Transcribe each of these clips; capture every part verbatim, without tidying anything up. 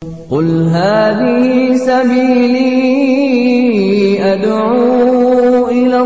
قل هذه سبيلي أدعو إلى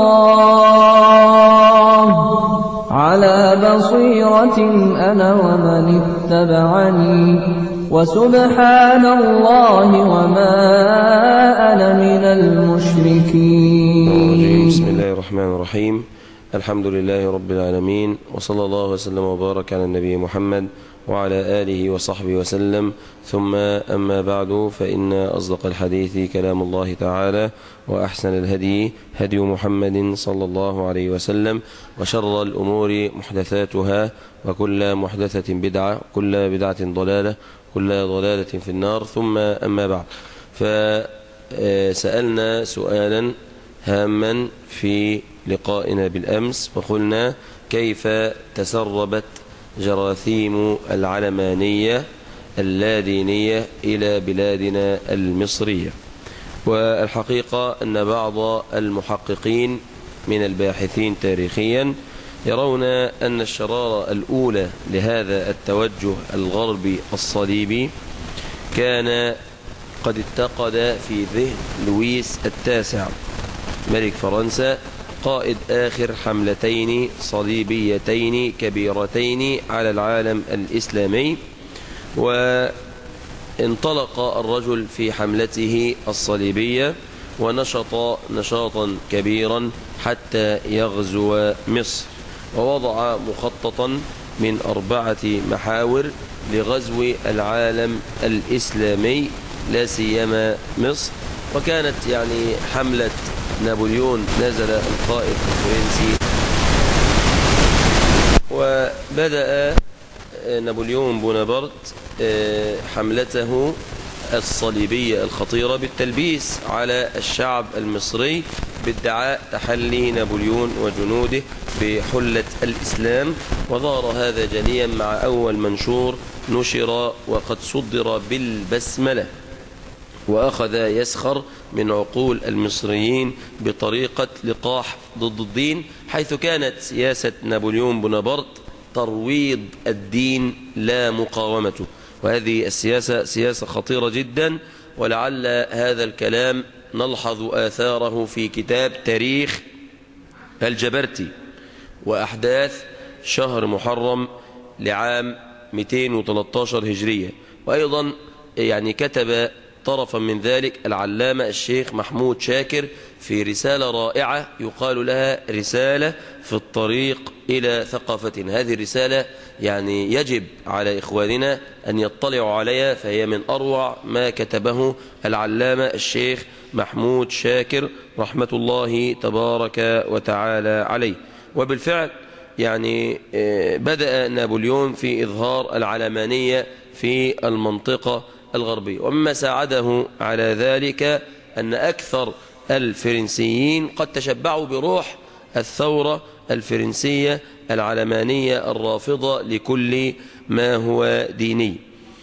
الله على بصيرة أنا ومن اتبعني وسبحان الله وما أنا من المشركين. بسم الله الرحمن الرحيم. الحمد لله رب العالمين، وصلى الله وسلم وبارك على النبي محمد وعلى آله وصحبه وسلم، ثم أما بعد، فإن أصدق الحديث كلام الله تعالى، وأحسن الهدي هدي محمد صلى الله عليه وسلم، وشر الأمور محدثاتها، وكل محدثة بدعة، كل بدعة ضلالة، كل ضلالة في النار. ثم أما بعد، فسألنا سؤالا هاما في لقائنا بالأمس، وقلنا كيف تسربت جراثيم العلمانية اللادينية إلى بلادنا المصرية. والحقيقة أن بعض المحققين من الباحثين تاريخيا يرون أن الشرارة الأولى لهذا التوجه الغربي الصليبي كان قد اتقد في ذهن لويس التاسع ملك فرنسا، قائد آخر حملتين صليبيتين كبيرتين على العالم الإسلامي. وانطلق الرجل في حملته الصليبية ونشط نشاطا كبيرا حتى يغزو مصر، ووضع مخططا من أربعة محاور لغزو العالم الإسلامي لا سيما مصر. وكانت يعني حملة نابليون، نزل القائد الفرنسي وبدأ نابليون بونابرت حملته الصليبية الخطيرة بالتلبيس على الشعب المصري بادعاء تحلي نابليون وجنوده بحلة الإسلام. وظهر هذا جليا مع أول منشور نشر وقد صدر بالبسملة، وأخذ يسخر من عقول المصريين بطريقة لقاح ضد الدين، حيث كانت سياسة نابليون بونابرت ترويض الدين لا مقاومته. وهذه السياسة سياسة خطيرة جدا، ولعل هذا الكلام نلحظ آثاره في كتاب تاريخ الجبرتي وأحداث شهر محرم لعام مئتين وثلاثة عشر هجرية. وأيضا يعني كتب طرفا من ذلك العلامة الشيخ محمود شاكر في رسالة رائعة يقال لها رسالة في الطريق إلى ثقافة. هذه الرسالة يعني يجب على إخواننا أن يطلعوا عليها، فهي من أروع ما كتبه العلامة الشيخ محمود شاكر رحمة الله تبارك وتعالى عليه. وبالفعل يعني بدأ نابليون في إظهار العلمانية في المنطقة الغربية، ومما ساعده على ذلك أن أكثر الفرنسيين قد تشبعوا بروح الثورة الفرنسية العلمانية الرافضة لكل ما هو ديني.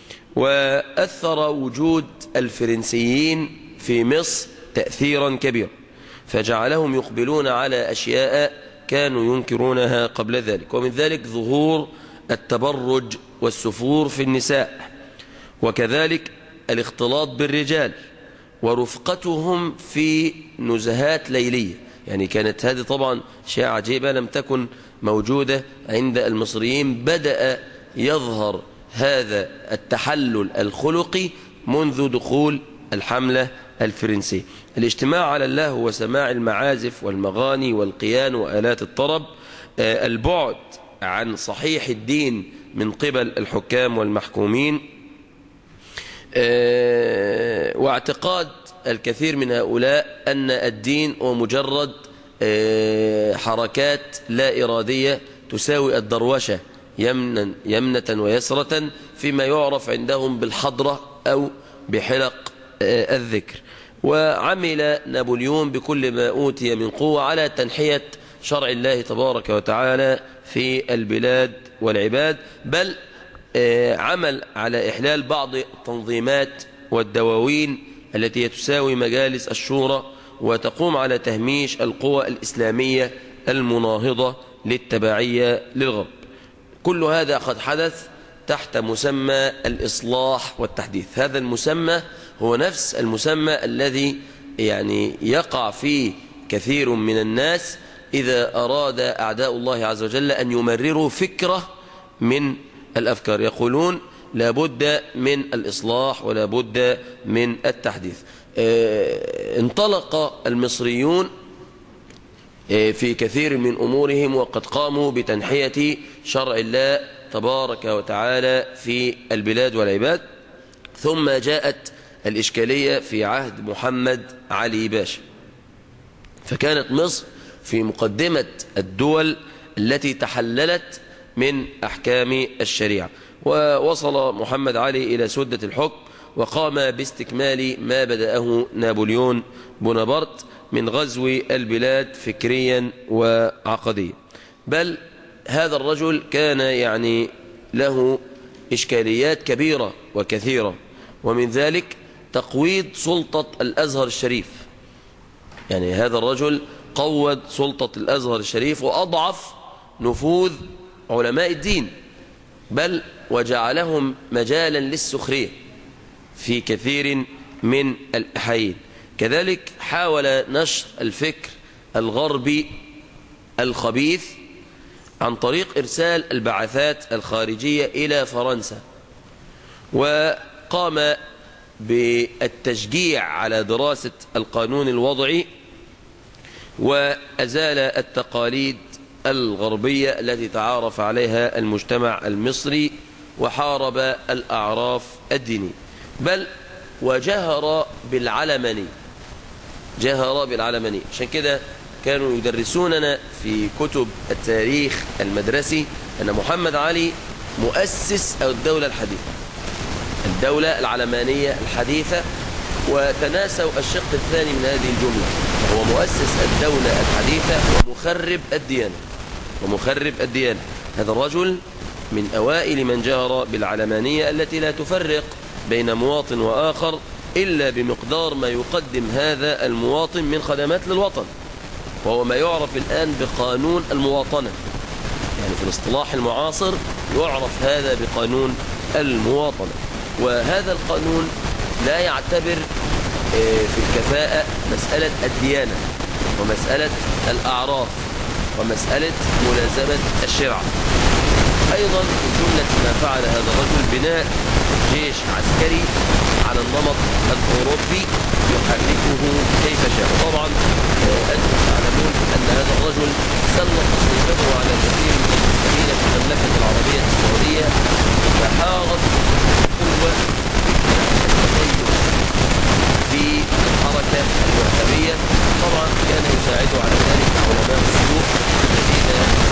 وأثر وجود الفرنسيين في مصر تأثيرا كبيرا، فجعلهم يقبلون على أشياء كانوا ينكرونها قبل ذلك. ومن ذلك ظهور التبرج والسفور في النساء، وكذلك الاختلاط بالرجال ورفقتهم في نزهات ليلية. يعني كانت هذه طبعا شيء عجيبة لم تكن موجودة عند المصريين. بدأ يظهر هذا التحلل الخلقي منذ دخول الحملة الفرنسية. الاجتماع على اللهو وسماع المعازف والمغاني والقيان وآلات الطرب، البعد عن صحيح الدين من قبل الحكام والمحكومين، واعتقاد الكثير من هؤلاء أن الدين هو مجرد حركات لا إرادية تساوي الدروشة يمنا يمنة ويسرة فيما يعرف عندهم بالحضرة أو بحلق الذكر. وعمل نابليون بكل ما أوتي من قوة على تنحية شرع الله تبارك وتعالى في البلاد والعباد، بل عمل على إحلال بعض التنظيمات والدواوين التي تساوي مجالس الشورى وتقوم على تهميش القوى الإسلامية المناهضة للتبعية للغرب. كل هذا قد حدث تحت مسمى الإصلاح والتحديث. هذا المسمى هو نفس المسمى الذي يعني يقع فيه كثير من الناس إذا أراد أعداء الله عز وجل أن يمرروا فكرة من الأفكار، يقولون لابد من الإصلاح ولا بد من التحديث. انطلق المصريون في كثير من أمورهم وقد قاموا بتنحية شرع الله تبارك وتعالى في البلاد والعباد، ثم جاءت الإشكالية في عهد محمد علي باشا، فكانت مصر في مقدمة الدول التي تحللت من أحكام الشريعة، ووصل محمد علي إلى سدة الحكم وقام باستكمال ما بدأه نابليون بونابرت من غزو البلاد فكريا وعقديا. بل هذا الرجل كان يعني له إشكاليات كبيرة وكثيرة، ومن ذلك تقويض سلطة الأزهر الشريف. يعني هذا الرجل قوّد سلطة الأزهر الشريف وأضعف نفوذ علماء الدين، بل وجعلهم مجالا للسخرية في كثير من الأحايين. كذلك حاول نشر الفكر الغربي الخبيث عن طريق إرسال البعثات الخارجية إلى فرنسا، وقام بالتشجيع على دراسة القانون الوضعي وأزال التقاليد الغربية التي تعارف عليها المجتمع المصري، وحارب الأعراف الدينية، بل وجهر بالعلماني، جهر بالعلماني. عشان كده كانوا يدرسوننا في كتب التاريخ المدرسي أن محمد علي مؤسس الدولة الحديثة، الدولة العلمانية الحديثة، وتناسوا الشق الثاني من هذه الجملة، هو مؤسس الدولة الحديثة ومخرب الديانة، ومخرب الديانة. هذا الرجل من أوائل من جهر بالعلمانية التي لا تفرق بين مواطن وآخر إلا بمقدار ما يقدم هذا المواطن من خدمات للوطن، وهو ما يعرف الآن بقانون المواطنة. يعني في الاصطلاح المعاصر يعرف هذا بقانون المواطنة، وهذا القانون لا يعتبر في الكفاءة مسألة الديانة ومسألة الأعراف ومسألة ملازمة الشرع. أيضا من جملة ما فعل هذا الرجل بناء جيش عسكري على النمط الأوروبي يحركه كيف شاء. طبعا أنتم تعلمون أن هذا الرجل سلط سلطته على كثير من المسلمين في المملكة العربية السعودية، فحارت قوة في الحركة الوهابية. طبعا كان يساعد على ذلك علماء السلوك الذين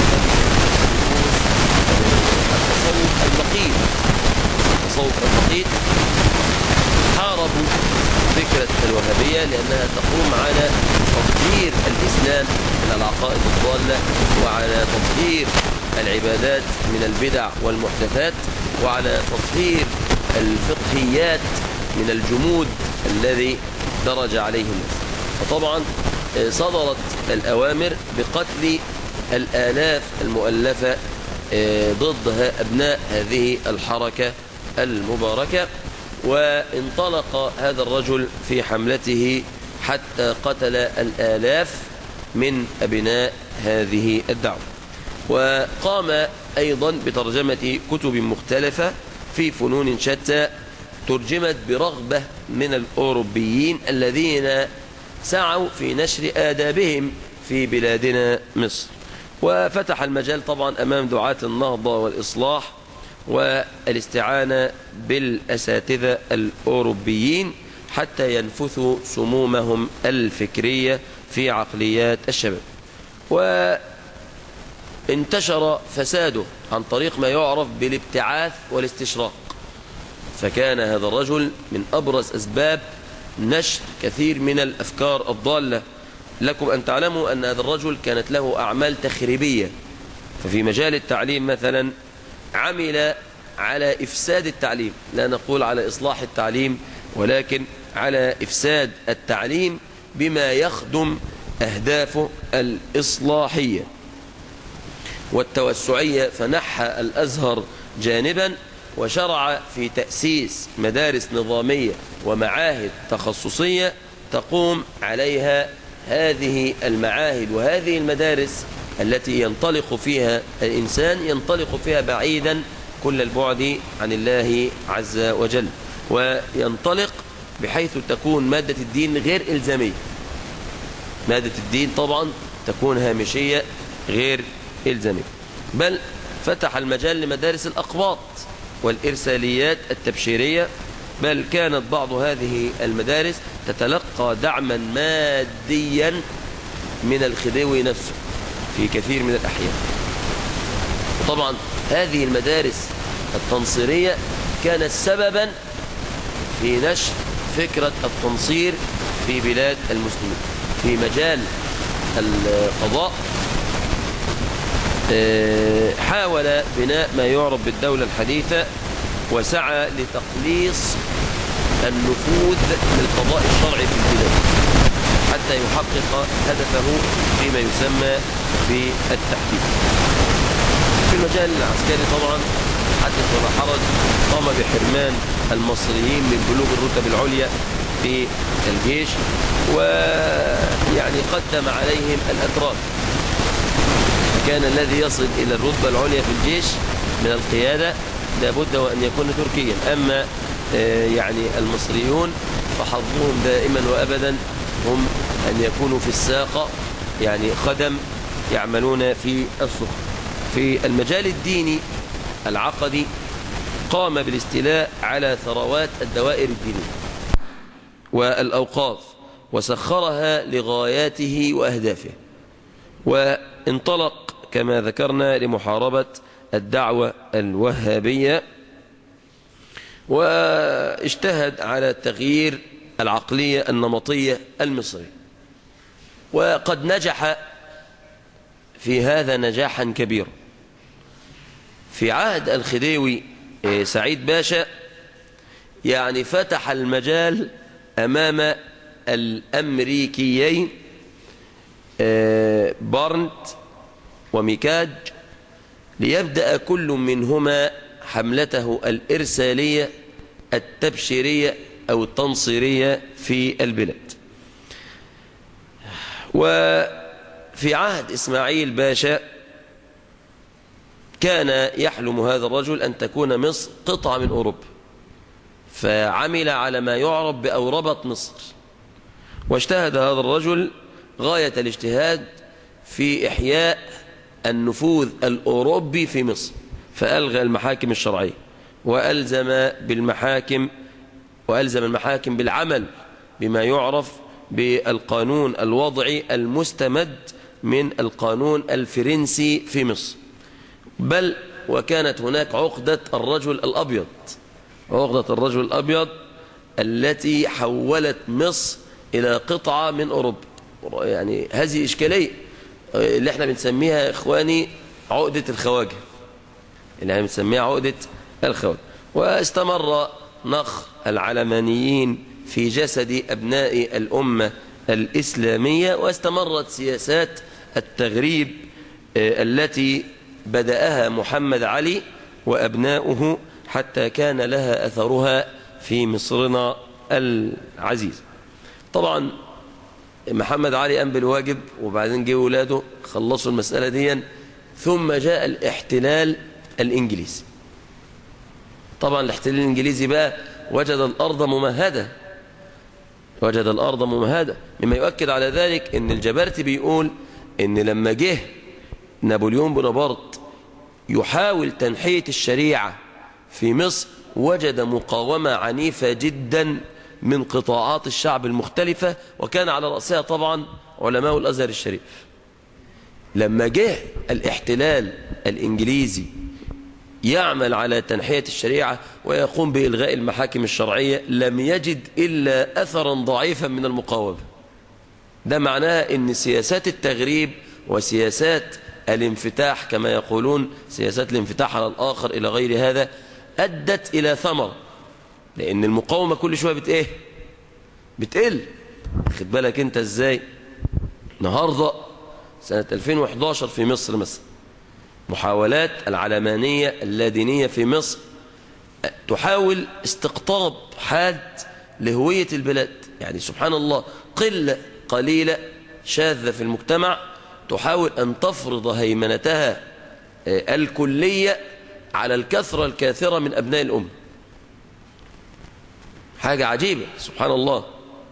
التصوف الدقيق التصوف الدقيق حاربوا فكرة الوهابية لأنها تقوم على تطهير الإسلام من العقائد الضالة، وعلى تطهير العبادات من البدع والمحدثات، وعلى تطهير الفقهيات من الجمود الذي درج عليه الناس. وطبعا صدرت الأوامر بقتل الآلاف المؤلفة ضد أبناء هذه الحركة المباركة، وانطلق هذا الرجل في حملته حتى قتل الآلاف من أبناء هذه الدعوة. وقام أيضا بترجمة كتب مختلفة في فنون شتى ترجمت برغبة من الأوروبيين الذين سعوا في نشر آدابهم في بلادنا مصر، وفتح المجال طبعا أمام دعاة النهضة والإصلاح والاستعانة بالأساتذة الأوروبيين حتى ينفثوا سمومهم الفكرية في عقليات الشباب. وانتشر فساده عن طريق ما يعرف بالابتعاث والاستشراق، فكان هذا الرجل من أبرز أسباب نشر كثير من الأفكار الضالة. لكم أن تعلموا أن هذا الرجل كانت له أعمال تخريبية، ففي مجال التعليم مثلا عمل على إفساد التعليم، لا نقول على إصلاح التعليم ولكن على إفساد التعليم بما يخدم أهدافه الإصلاحية والتوسعية. فنحى الأزهر جانبا وشرع في تأسيس مدارس نظامية ومعاهد تخصصية تقوم عليها هذه المعاهد وهذه المدارس التي ينطلق فيها الإنسان، ينطلق فيها بعيدا كل البعد عن الله عز وجل، وينطلق بحيث تكون مادة الدين غير إلزامية. مادة الدين طبعا تكون هامشية غير إلزامية، بل فتح المجال لمدارس الأقباط والإرساليات التبشيرية، بل كانت بعض هذه المدارس تتلقى دعما ماديا من الخديوي نفسه في كثير من الأحيان. وطبعا هذه المدارس التنصيرية كانت سببا في نشر فكرة التنصير في بلاد المسلمين. في مجال القضاء حاول بناء ما يعرف بالدولة الحديثة، وسعى لتقليص النفوذ للقضاء الشرعي في البلاد حتى يحقق هدفه فيما يسمى بالتحكيم. في المجال العسكري طبعا حدث ولا حرج، قام بحرمان المصريين من بلوغ الرتب العليا في الجيش، ويعني قدم عليهم الأتراك. كان الذي يصل إلى الرتبة العليا في الجيش من القيادة لابد وأن يكون تركيا، أما يعني المصريون فحظهم دائما وأبدا هم أن يكونوا في الساقة، يعني خدم يعملون في السوق. في المجال الديني العقدي قام بالاستيلاء على ثروات الدوائر الدينية والأوقاف وسخرها لغاياته وأهدافه، وانطلق كما ذكرنا لمحاربة الدعوة الوهابية، واجتهد على تغيير العقلية النمطية المصرية، وقد نجح في هذا نجاحا كبيرا. في عهد الخديوي سعيد باشا يعني فتح المجال أمام الأمريكيين بارنت وميكاج ليبدأ كل منهما حملته الإرسالية التبشيرية أو التنصيرية في البلاد. وفي عهد إسماعيل باشا كان يحلم هذا الرجل أن تكون مصر قطعة من أوروبا، فعمل على ما يعرف بأوربة مصر، واجتهد هذا الرجل غاية الاجتهاد في إحياء النفوذ الأوروبي في مصر، فألغى المحاكم الشرعية وألزم بالمحاكم وألزم المحاكم بالعمل بما يعرف بالقانون الوضعي المستمد من القانون الفرنسي في مصر. بل وكانت هناك عقدة الرجل الأبيض، عقدة الرجل الأبيض التي حولت مصر إلى قطعة من أوروبا. يعني هذه إشكالية اللي احنا بنسميها إخواني عقدة الخواجة، اللي احنا بنسميها عقدة الخواجة. واستمر نخ العلمانيين في جسد أبناء الأمة الإسلامية، واستمرت سياسات التغريب التي بدأها محمد علي وأبناؤه حتى كان لها أثرها في مصرنا العزيز. طبعا محمد علي قام بالواجب، وبعدين جه ولاده خلصوا المسألة دي، ثم جاء الاحتلال الإنجليزي. طبعا الاحتلال الإنجليزي بقى وجد الأرض ممهدة، وجد الأرض ممهدة، مما يؤكد على ذلك ان الجبرتي بيقول ان لما جه نابليون بونابرت يحاول تنحية الشريعة في مصر وجد مقاومة عنيفة جدا من قطاعات الشعب المختلفة، وكان على رأسها طبعا علماء الأزهر الشريف. لما جه الاحتلال الإنجليزي يعمل على تنحية الشريعة ويقوم بإلغاء المحاكم الشرعية لم يجد إلا أثرا ضعيفا من المقاومة. ده معناه أن سياسات التغريب وسياسات الانفتاح كما يقولون، سياسات الانفتاح على الآخر إلى غير هذا، أدت إلى ثمر، لأن المقاومة كل شوية بت إيه؟ بتقل. خد بالك أنت إزاي النهاردة سنة ألفين وإحدى عشر في مصر مثلا محاولات العلمانية اللادينية في مصر تحاول استقطاب حاد لهوية البلاد. يعني سبحان الله قلة قليلة شاذة في المجتمع تحاول أن تفرض هيمنتها الكلية على الكثرة الكاثرة من أبناء الأمة. حاجة عجيبة سبحان الله.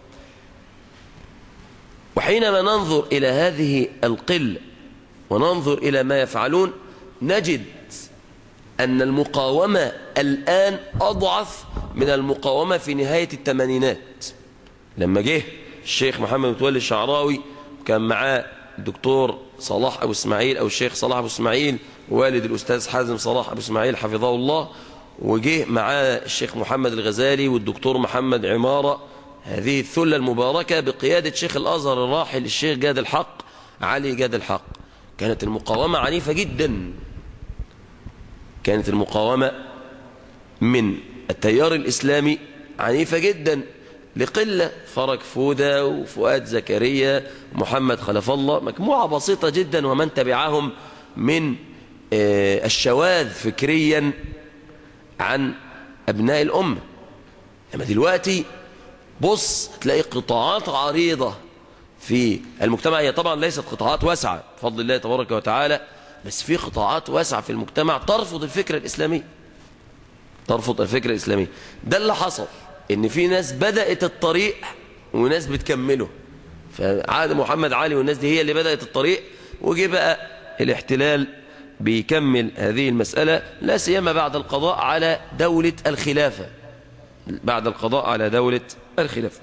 وحينما ننظر إلى هذه القلة وننظر إلى ما يفعلون نجد أن المقاومة الآن أضعف من المقاومة في نهاية الثمانينات، لما جه الشيخ محمد متولي الشعراوي كان معاه الدكتور صلاح أبو اسماعيل أو الشيخ صلاح أبو اسماعيل والد الأستاذ حازم صلاح أبو اسماعيل حفظه الله، وجه معاه الشيخ محمد الغزالي والدكتور محمد عمارة، هذه الثلة المباركة بقيادة شيخ الأزهر الراحل الشيخ جاد الحق علي جاد الحق. كانت المقاومة عنيفة جدا، كانت المقاومة من التيار الإسلامي عنيفة جدا لقلة، فرج فودة وفؤاد زكريا محمد خلف الله، مجموعة بسيطة جدا ومن تبعهم من الشواذ فكريا عن أبناء الأمة. أما دلوقتي بص تلاقي قطاعات عريضة في المجتمع، هي طبعا ليست قطاعات واسعة بفضل الله تبارك وتعالى، بس في قطاعات واسعة في المجتمع ترفض الفكرة الإسلامية، ترفض الفكرة الإسلامية. ده اللي حصل، إن في ناس بدأت الطريق وناس بتكمله. فعاد محمد علي والناس دي هي اللي بدأت الطريق، وجي بقى الاحتلال بيكمل هذه المسألة، لا سيما بعد القضاء على دولة الخلافة، بعد القضاء على دولة الخلافة.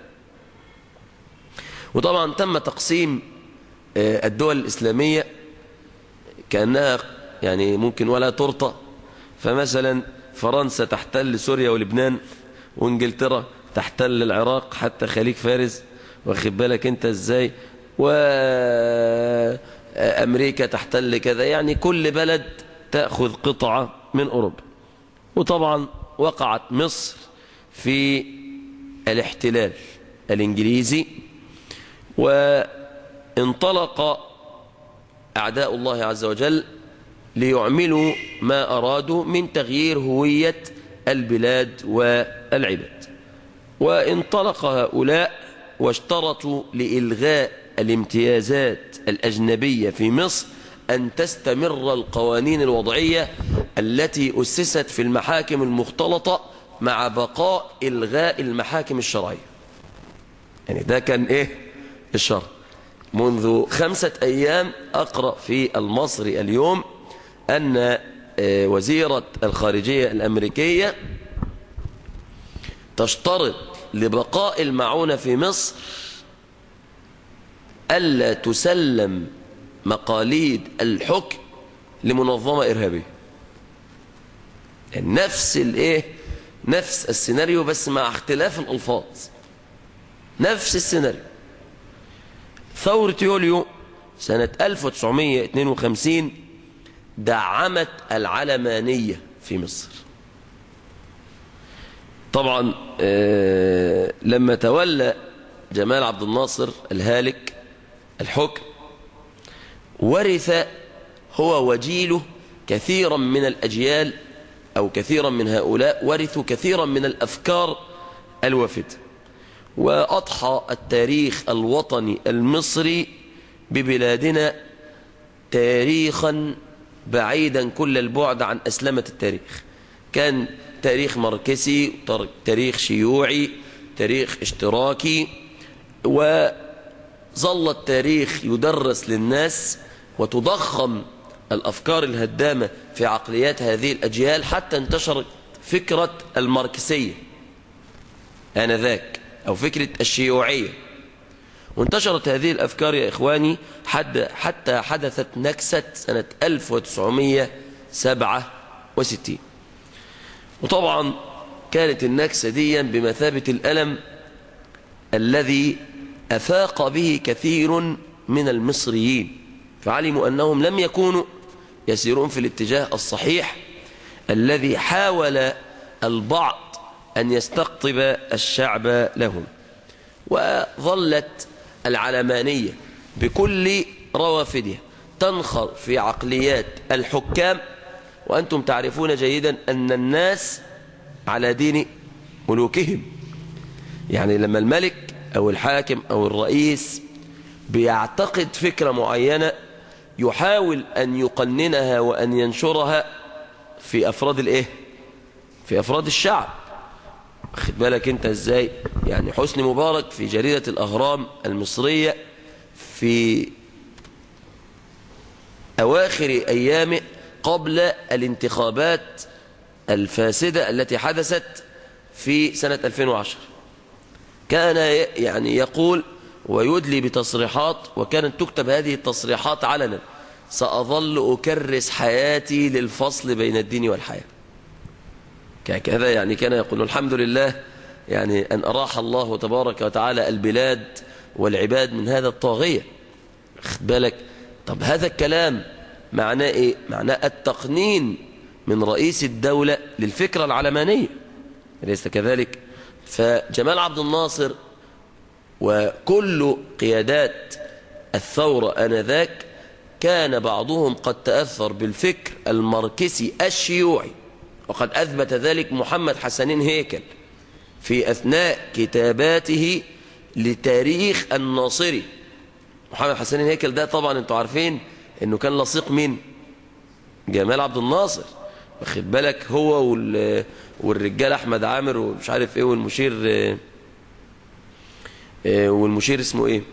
وطبعا تم تقسيم الدول الإسلامية كأنها يعني ممكن ولا ترطى. فمثلا فرنسا تحتل سوريا ولبنان، وانجلترا تحتل العراق حتى خليج فارس، واخد بالك انت ازاي، وامريكا تحتل كذا، يعني كل بلد تأخذ قطعة من أوروبا. وطبعا وقعت مصر في الاحتلال الإنجليزي، وانطلق أعداء الله عز وجل ليعملوا ما أرادوا من تغيير هوية البلاد والعباد. وانطلق هؤلاء واشترطوا لإلغاء الامتيازات الأجنبية في مصر أن تستمر القوانين الوضعية التي أسست في المحاكم المختلطة مع بقاء إلغاء المحاكم الشرعية. يعني ده كان إيه الشرط. منذ خمسة أيام أقرأ في المصري اليوم أن وزيرة الخارجية الأمريكية تشترط لبقاء المعونة في مصر ألا تسلم مقاليد الحكم لمنظمة إرهابية. يعني نفس الإيه نفس السيناريو بس مع اختلاف الألفاظ، نفس السيناريو. ثورة يوليو سنة ألف وتسعمائة واثنين وخمسين دعمت العلمانية في مصر. طبعا لما تولى جمال عبد الناصر الهالك الحكم، ورث هو وجيله كثيرا من الأجيال أو كثيرا من هؤلاء ورثوا كثيرا من الأفكار الوافدة، وأضحى التاريخ الوطني المصري ببلادنا تاريخا بعيدا كل البعد عن أسلمة التاريخ. كان تاريخ ماركسي، تاريخ شيوعي، تاريخ اشتراكي، وظل التاريخ يدرس للناس وتضخم الأفكار الهدامة في عقليات هذه الأجيال حتى انتشرت فكرة الماركسية آنذاك أو فكرة الشيوعية، وانتشرت هذه الأفكار يا إخواني حتى حدثت نكسة سنة ألف وتسعمائة وسبعة وستين. وطبعا كانت النكسة دي بمثابة الألم الذي أفاق به كثير من المصريين، فعلموا أنهم لم يكونوا يسيرون في الاتجاه الصحيح الذي حاول البعض أن يستقطب الشعب لهم. وظلت العلمانية بكل روافدها تنخر في عقليات الحكام، وأنتم تعرفون جيدا أن الناس على دين ملوكهم. يعني لما الملك أو الحاكم أو الرئيس بيعتقد فكرة معينة يحاول أن يقننها وأن ينشرها في أفراد الإيه؟ في أفراد الشعب. خد بالك أنت إزاي؟ يعني حسني مبارك في جريدة الأهرام المصرية في أواخر أيامه قبل الانتخابات الفاسدة التي حدثت في سنة ألفين وعشرة كان يعني يقول ويدلي بتصريحات، وكانت تكتب هذه التصريحات علنا: سأظل أكرس حياتي للفصل بين الدين والحياة. كذا يعني كان يقول. الحمد لله يعني أن أراح الله تبارك وتعالى البلاد والعباد من هذا الطاغية. خد بالك. طب هذا الكلام معناه إيه؟ معناه التقنين من رئيس الدولة للفكرة العلمانية، أليس كذلك؟ فجمال عبد الناصر وكل قيادات الثورة آنذاك كان بعضهم قد تأثر بالفكر الماركسي الشيوعي، وقد أثبت ذلك محمد حسنين هيكل في أثناء كتاباته لتاريخ الناصري. محمد حسنين هيكل ده طبعا انتوا عارفين انه كان لصيق مين؟ جمال عبد الناصر. واخد بالك؟ هو والرجال احمد عامر ومش عارف ايه، والمشير والمشير اسمه ايه،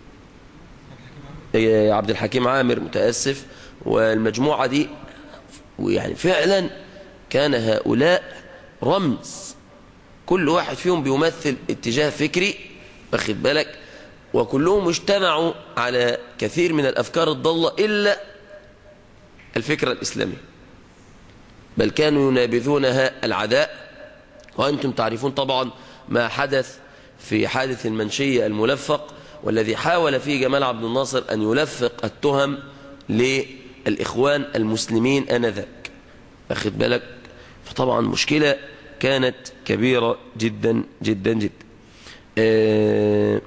عبد الحكيم عامر، متأسف. والمجموعة دي ويعني فعلا كان هؤلاء رمز، كل واحد فيهم بيمثل اتجاه فكري. واخد بالك؟ وكلهم اجتمعوا على كثير من الأفكار الضالة إلا الفكرة الإسلامية، بل كانوا ينابذونها العداء. وأنتم تعرفون طبعا ما حدث في حادث المنشية الملفق، والذي حاول فيه جمال عبد الناصر أن يلفق التهم للإخوان المسلمين آنذاك. واخد بالك؟ فطبعا مشكلة كانت كبيرة جدا جدا جدا. آه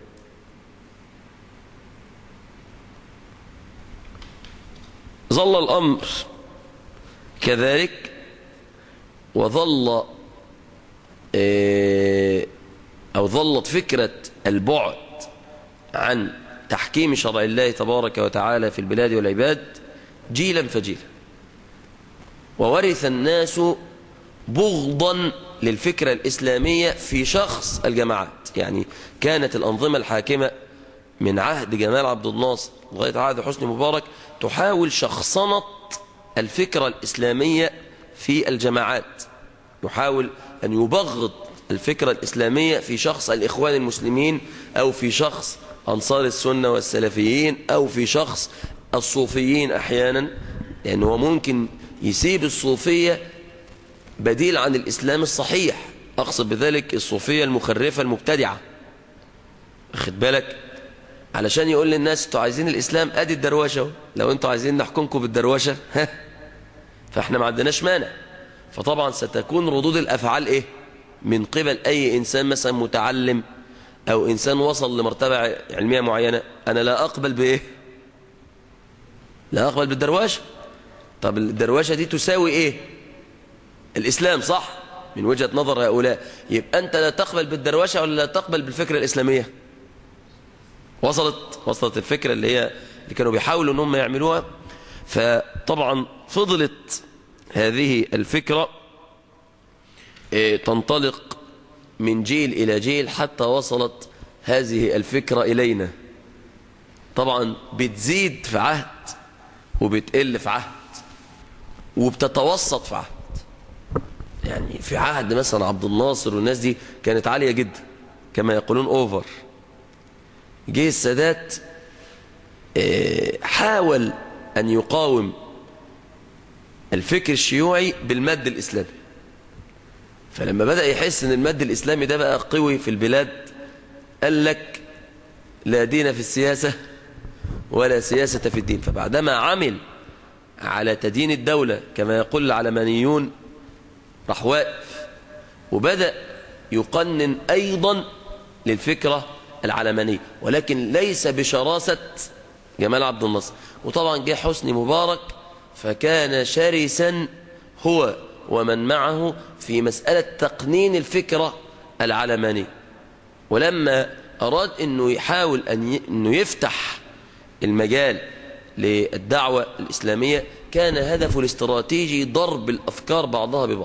ظل الأمر كذلك، وظل آه أو ظلت فكرة البعد عن تحكيم شرع الله تبارك وتعالى في البلاد والعباد جيلا فجيلا، وورث الناس بغضا للفكرة الإسلامية في شخص الجماعات. يعني كانت الأنظمة الحاكمة من عهد جمال عبد الناصر لغاية عهد حسني مبارك تحاول شخصنة الفكرة الإسلامية في الجماعات، يحاول أن يبغض الفكرة الإسلامية في شخص الإخوان المسلمين، أو في شخص أنصار السنة والسلفيين، أو في شخص الصوفيين أحيانا، لأنه هو ممكن يسيب الصوفية بديل عن الإسلام الصحيح. أقصد بذلك الصوفية المخرفة المبتدعة. أخد بالك؟ علشان يقول للناس انتوا عايزين الإسلام، أدي الدروشة، لو انتوا عايزين نحكمكم بالدروشة ها فاحنا ما عندناش مانع. فطبعا ستكون ردود الأفعال إيه؟ من قبل أي إنسان مثلا متعلم أو إنسان وصل لمرتبة علمية معينة: أنا لا أقبل بإيه؟ لا أقبل بالدروشة. طب الدروشة دي تساوي إيه؟ الإسلام، صح؟ من وجهة نظر هؤلاء. يبقى أنت لا تقبل بالدروشة ولا لا تقبل بالفكرة الإسلامية؟ وصلت وصلت الفكرة اللي هي اللي كانوا بيحاولوا أنهم يعملوها. فطبعا فضلت هذه الفكرة تنطلق من جيل إلى جيل حتى وصلت هذه الفكرة إلينا. طبعا بتزيد في عهد وبتقل في عهد وبتتوسط في عهد. يعني في عهد مثلا عبد الناصر والناس دي كانت عالية جدا، كما يقولون أوفر. جه السادات حاول أن يقاوم الفكر الشيوعي بالمد الإسلامي، فلما بدأ يحس أن المد الإسلامي ده بقى قوي في البلاد قال لك لا دين في السياسة ولا سياسة في الدين. فبعدما عمل على تدين الدولة كما يقول العلمانيون راح واقف وبدأ يقنن أيضا للفكرة العلمانية، ولكن ليس بشراسة جمال عبد الناصر. وطبعا جه حسني مبارك فكان شرسا هو ومن معه في مسألة تقنين الفكرة العلمانية. ولما أراد أنه يحاول أنه يفتح المجال للدعوة الإسلامية كان هدفه الاستراتيجي ضرب الأفكار بعضها ببعض.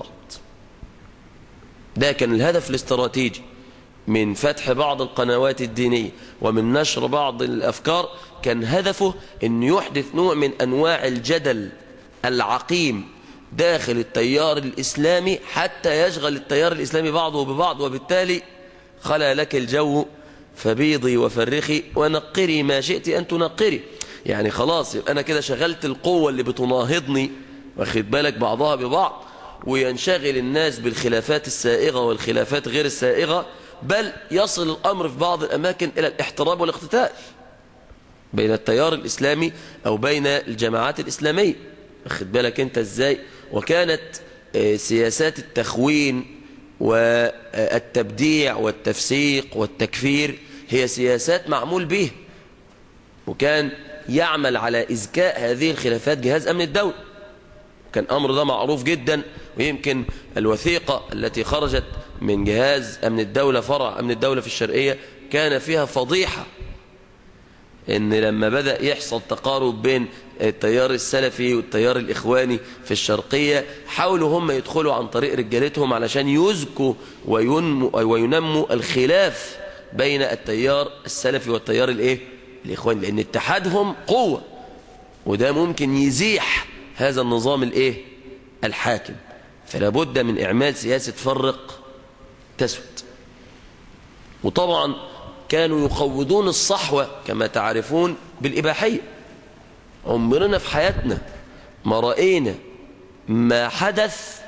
ده كان الهدف الاستراتيجي من فتح بعض القنوات الدينية ومن نشر بعض الأفكار. كان هدفه أن يحدث نوع من أنواع الجدل العقيم داخل التيار الإسلامي حتى يشغل التيار الإسلامي بعضه ببعض، وبالتالي خلى لك الجو فبيضي وفرخي ونقري ما شئت أن تنقري. يعني خلاص يبقى أنا كده شغلت القوة اللي بتناهضني واخد بالك بعضها ببعض، وينشغل الناس بالخلافات السائغة والخلافات غير السائغة، بل يصل الأمر في بعض الأماكن إلى الاحتراب والاقتتال بين التيار الإسلامي أو بين الجماعات الإسلامية. واخد بالك أنت إزاي؟ وكانت سياسات التخوين والتبديع والتفسيق والتكفير هي سياسات معمول به، وكان يعمل على إزكاء هذه الخلافات جهاز أمن الدولة. كان أمر ده معروف جدا، ويمكن الوثيقة التي خرجت من جهاز أمن الدولة فرع أمن الدولة في الشرقية كان فيها فضيحة، إن لما بدأ يحصل تقارب بين التيار السلفي والتيار الإخواني في الشرقية حاولوا هم يدخلوا عن طريق رجالتهم علشان يزكوا وينموا الخلاف بين التيار السلفي والتيار الإيه؟ الإخواني، لأن اتحادهم قوة، وده ممكن يزيح هذا النظام الإيه؟ الحاكم. فلا بد من إعمال سياسة فرق تسود. وطبعا كانوا يقوضون الصحوة كما تعرفون بالإباحية. عمرنا في حياتنا ما رأينا ما حدث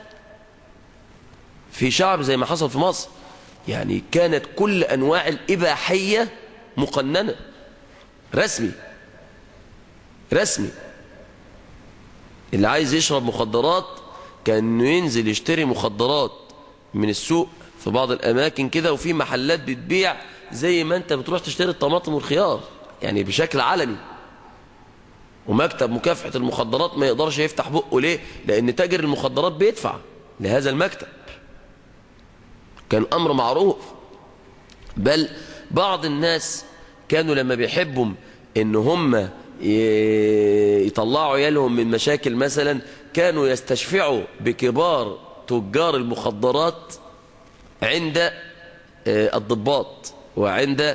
في شعب زي ما حصل في مصر. يعني كانت كل أنواع الإباحية مقننة رسمي رسمي. اللي عايز يشرب مخدرات كان ينزل يشتري مخدرات من السوق في بعض الأماكن كده، وفي محلات بتبيع زي ما انت بتروح تشتري الطماطم والخيار يعني بشكل علني. ومكتب مكافحة المخدرات ما يقدرش يفتح بقه ليه؟ لأن تاجر المخدرات بيدفع لهذا المكتب. كان أمر معروف. بل بعض الناس كانوا لما بيحبوا ان هم يطلعوا عيالهم من مشاكل مثلا كانوا يستشفعوا بكبار تجار المخدرات عند الضباط وعند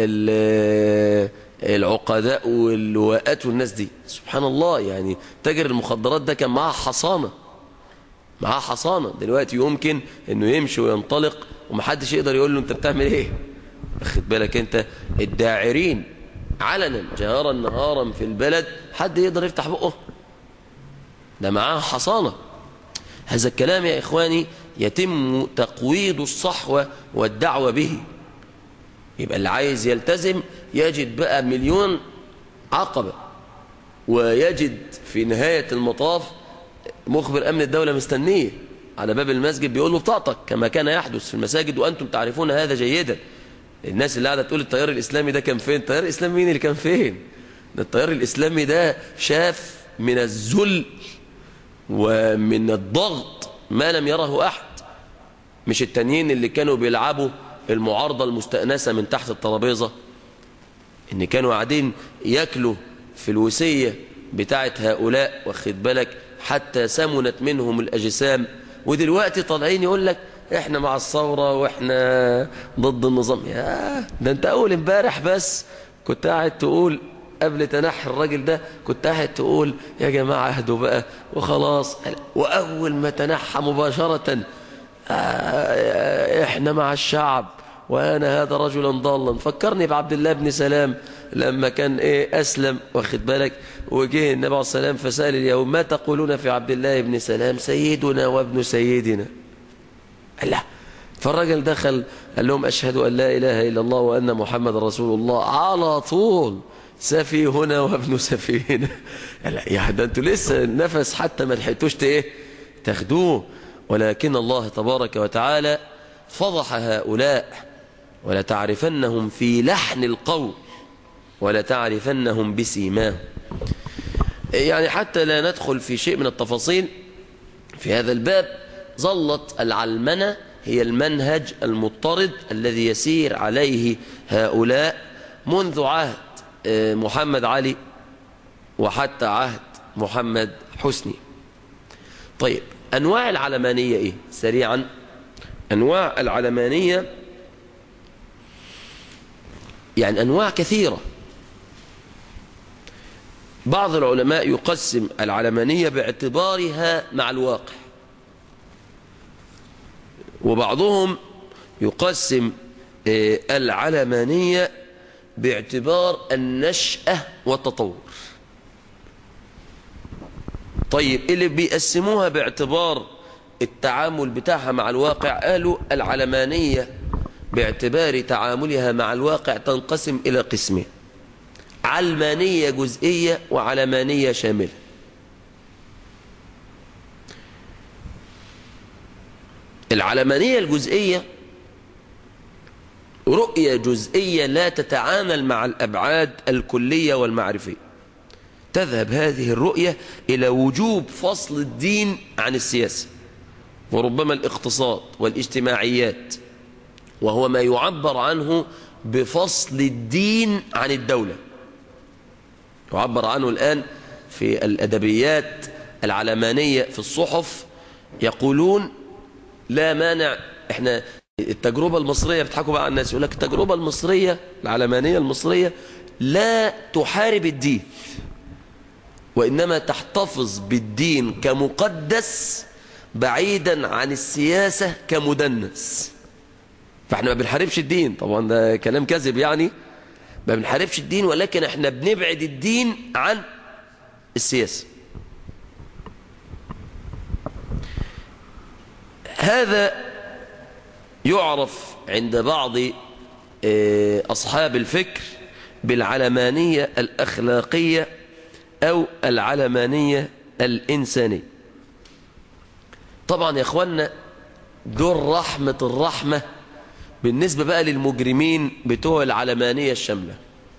العقداء واللواءات والناس دي. سبحان الله، يعني تاجر المخدرات ده كان معاه حصانة معاه حصانة. دلوقتي يمكن انه يمشي وينطلق ومحدش يقدر يقول له انت بتعمل ايه. واخد بالك انت؟ الداعرين علنا جهارا نهارا في البلد حد يقدر يفتح بقه؟ ده معاه حصانة. هذا الكلام يا إخواني يتم تقويض الصحوة والدعوة به. يبقى اللي عايز يلتزم يجد بقى مليون عقبة، ويجد في نهاية المطاف مخبر أمن الدولة مستنيه على باب المسجد بيقول له بطاقتك، كما كان يحدث في المساجد وأنتم تعرفون هذا جيدا. الناس اللي قاعدة تقول التيار الإسلامي ده كان فين؟ التيار الإسلامي مين اللي كان فين؟ ده التيار الإسلامي ده شاف من الذل ومن الضغط ما لم يره أحد. مش التانيين اللي كانوا بيلعبوا المعارضة المستأنسة من تحت الترابيزة، إن كانوا قاعدين يأكلوا في الوسية بتاعت هؤلاء واخد بالك حتى سمنت منهم الأجسام، ودلوقتي طالعين يقول لك احنا مع الثورة واحنا ضد النظام. يا ده انت اول امبارح بس كنت قاعد تقول قبل تنحي الراجل ده كنت قاعد تقول يا جماعة اهدوا بقى وخلاص، واول ما تنحى مباشرة اه احنا مع الشعب وانا هذا رجلا ضالا. فكرني بعبد الله بن سلام لما كان ايه اسلم واخد بالك وجه النبي عليه السلام فسأل اليهود ما تقولون في عبد الله بن سلام سيدنا وابن سيدنا. لا، فالرجل دخل قال لهم أشهد أن لا إله إلا الله وأن محمد رسول الله، على طول سفيهنا وابن سفيهنا. لا يا ده انتوا لسه النفس حتى ما لحقتوش ايه تاخدوه. ولكن الله تبارك وتعالى فضح هؤلاء ولتعرفنهم في لحن القول ولتعرفنهم بسيماهم. يعني حتى لا ندخل في شيء من التفاصيل في هذا الباب، ظلت العلمنة هي المنهج المضطرد الذي يسير عليه هؤلاء منذ عهد محمد علي وحتى عهد محمد حسني. طيب أنواع العلمانية إيه؟ سريعا، أنواع العلمانية يعني أنواع كثيرة. بعض العلماء يقسم العلمانية باعتبارها مع الواقع، وبعضهم يقسم العلمانية باعتبار النشأة والتطور. طيب اللي بيقسموها باعتبار التعامل بتاعها مع الواقع قالوا العلمانية باعتبار تعاملها مع الواقع تنقسم إلى قسمين: علمانية جزئية وعلمانية شاملة. العلمانية الجزئية رؤية جزئية لا تتعامل مع الأبعاد الكلية والمعرفية. تذهب هذه الرؤية إلى وجوب فصل الدين عن السياسة وربما الاقتصاد والاجتماعيات، وهو ما يعبر عنه بفصل الدين عن الدولة. يعبر عنه الآن في الأدبيات العلمانية في الصحف، يقولون لا مانع. احنا التجربة المصرية، بتحكوا بقى على الناس، يقول لك التجربة المصرية العلمانية المصرية لا تحارب الدين، وإنما تحتفظ بالدين كمقدس بعيدا عن السياسة كمدنس. فاحنا ما بنحاربش الدين، طبعا ده كلام كذب، يعني ما بنحاربش الدين، ولكن احنا بنبعد الدين عن السياسة. هذا يعرف عند بعض أصحاب الفكر بالعلمانية الأخلاقية أو العلمانية الإنسانية. طبعا يا أخوانا دول رحمة الرحمة بالنسبة بقى للمجرمين بتوع العلمانية الشاملة.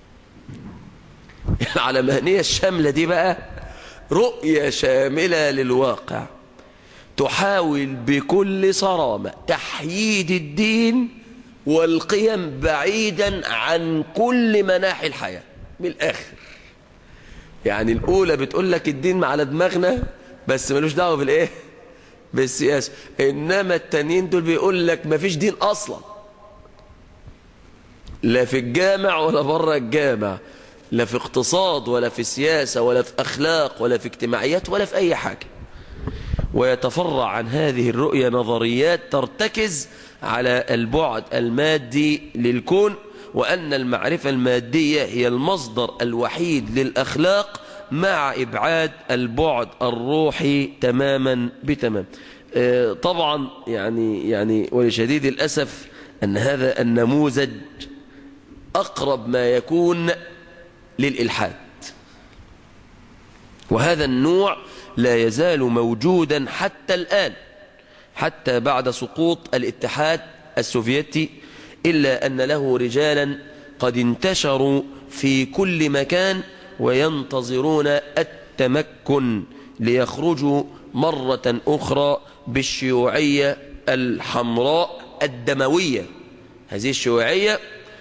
العلمانية الشاملة دي بقى رؤية شاملة للواقع، تحاول بكل صرامة تحييد الدين والقيم بعيدا عن كل مناحي الحياة. من الآخر يعني الأولى بتقول لك الدين على دماغنا بس ملوش دعوة بالإيه؟ بالسياسة. إنما التانيين دول بيقول لك مفيش دين أصلا، لا في الجامع ولا بره الجامع، لا في اقتصاد ولا في سياسة ولا في أخلاق ولا في اجتماعيات ولا في أي حاجة. ويتفرع عن هذه الرؤية نظريات ترتكز على البعد المادي للكون، وأن المعرفة المادية هي المصدر الوحيد للأخلاق مع إبعاد البعد الروحي تماما بتمام. طبعا يعني يعني ولشديد الأسف أن هذا النموذج أقرب ما يكون للإلحاد، وهذا النوع لا يزال موجودا حتى الآن، حتى بعد سقوط الاتحاد السوفيتي، إلا أن له رجالا قد انتشروا في كل مكان وينتظرون التمكن ليخرجوا مرة أخرى بالشيوعية الحمراء الدموية. هذه الشيوعية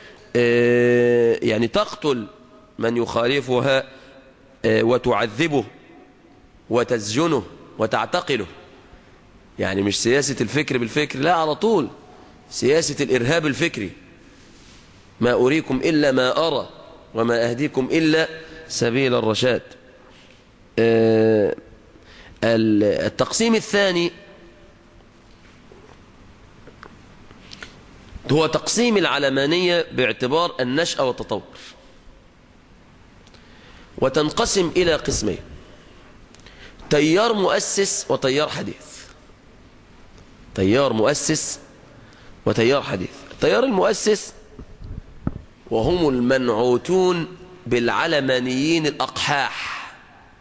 يعني تقتل من يخالفها وتعذبه وتسجنه وتعتقله. يعني مش سياسة الفكر بالفكر، لا، على طول سياسة الإرهاب الفكري. ما أريكم إلا ما أرى وما أهديكم إلا سبيل الرشاد. التقسيم الثاني هو تقسيم العلمانية باعتبار النشأة والتطور، وتنقسم إلى قسمين: تيار مؤسس وتيار حديث. تيار مؤسس وتيار حديث. التيار المؤسس وهم المنعوتون بالعلمانيين الأقحاح،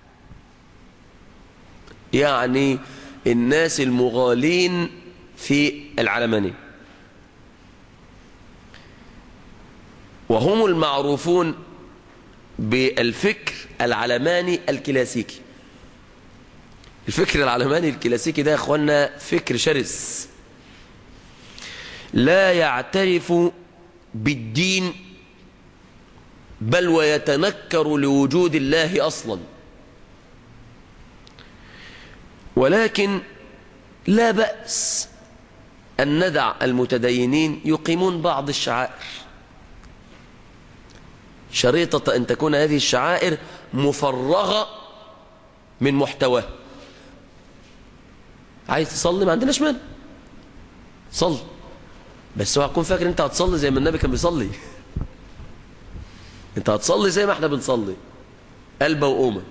يعني الناس المغالين في العلمانية، وهم المعروفون بالفكر العلماني الكلاسيكي. الفكر العلماني الكلاسيكي ده يا اخوانا فكر شرس، لا يعترف بالدين بل ويتنكر لوجود الله أصلا. ولكن لا بأس أن ندع المتدينين يقيمون بعض الشعائر، شريطة أن تكون هذه الشعائر مفرغة من محتواه. عايز تصلي ما عندناش مانع، صلي، بس هو هتكون فاكر انت هتصلي زي ما النبي كان بيصلي. انت هتصلي زي ما احنا بنصلي، قلبه وقومه،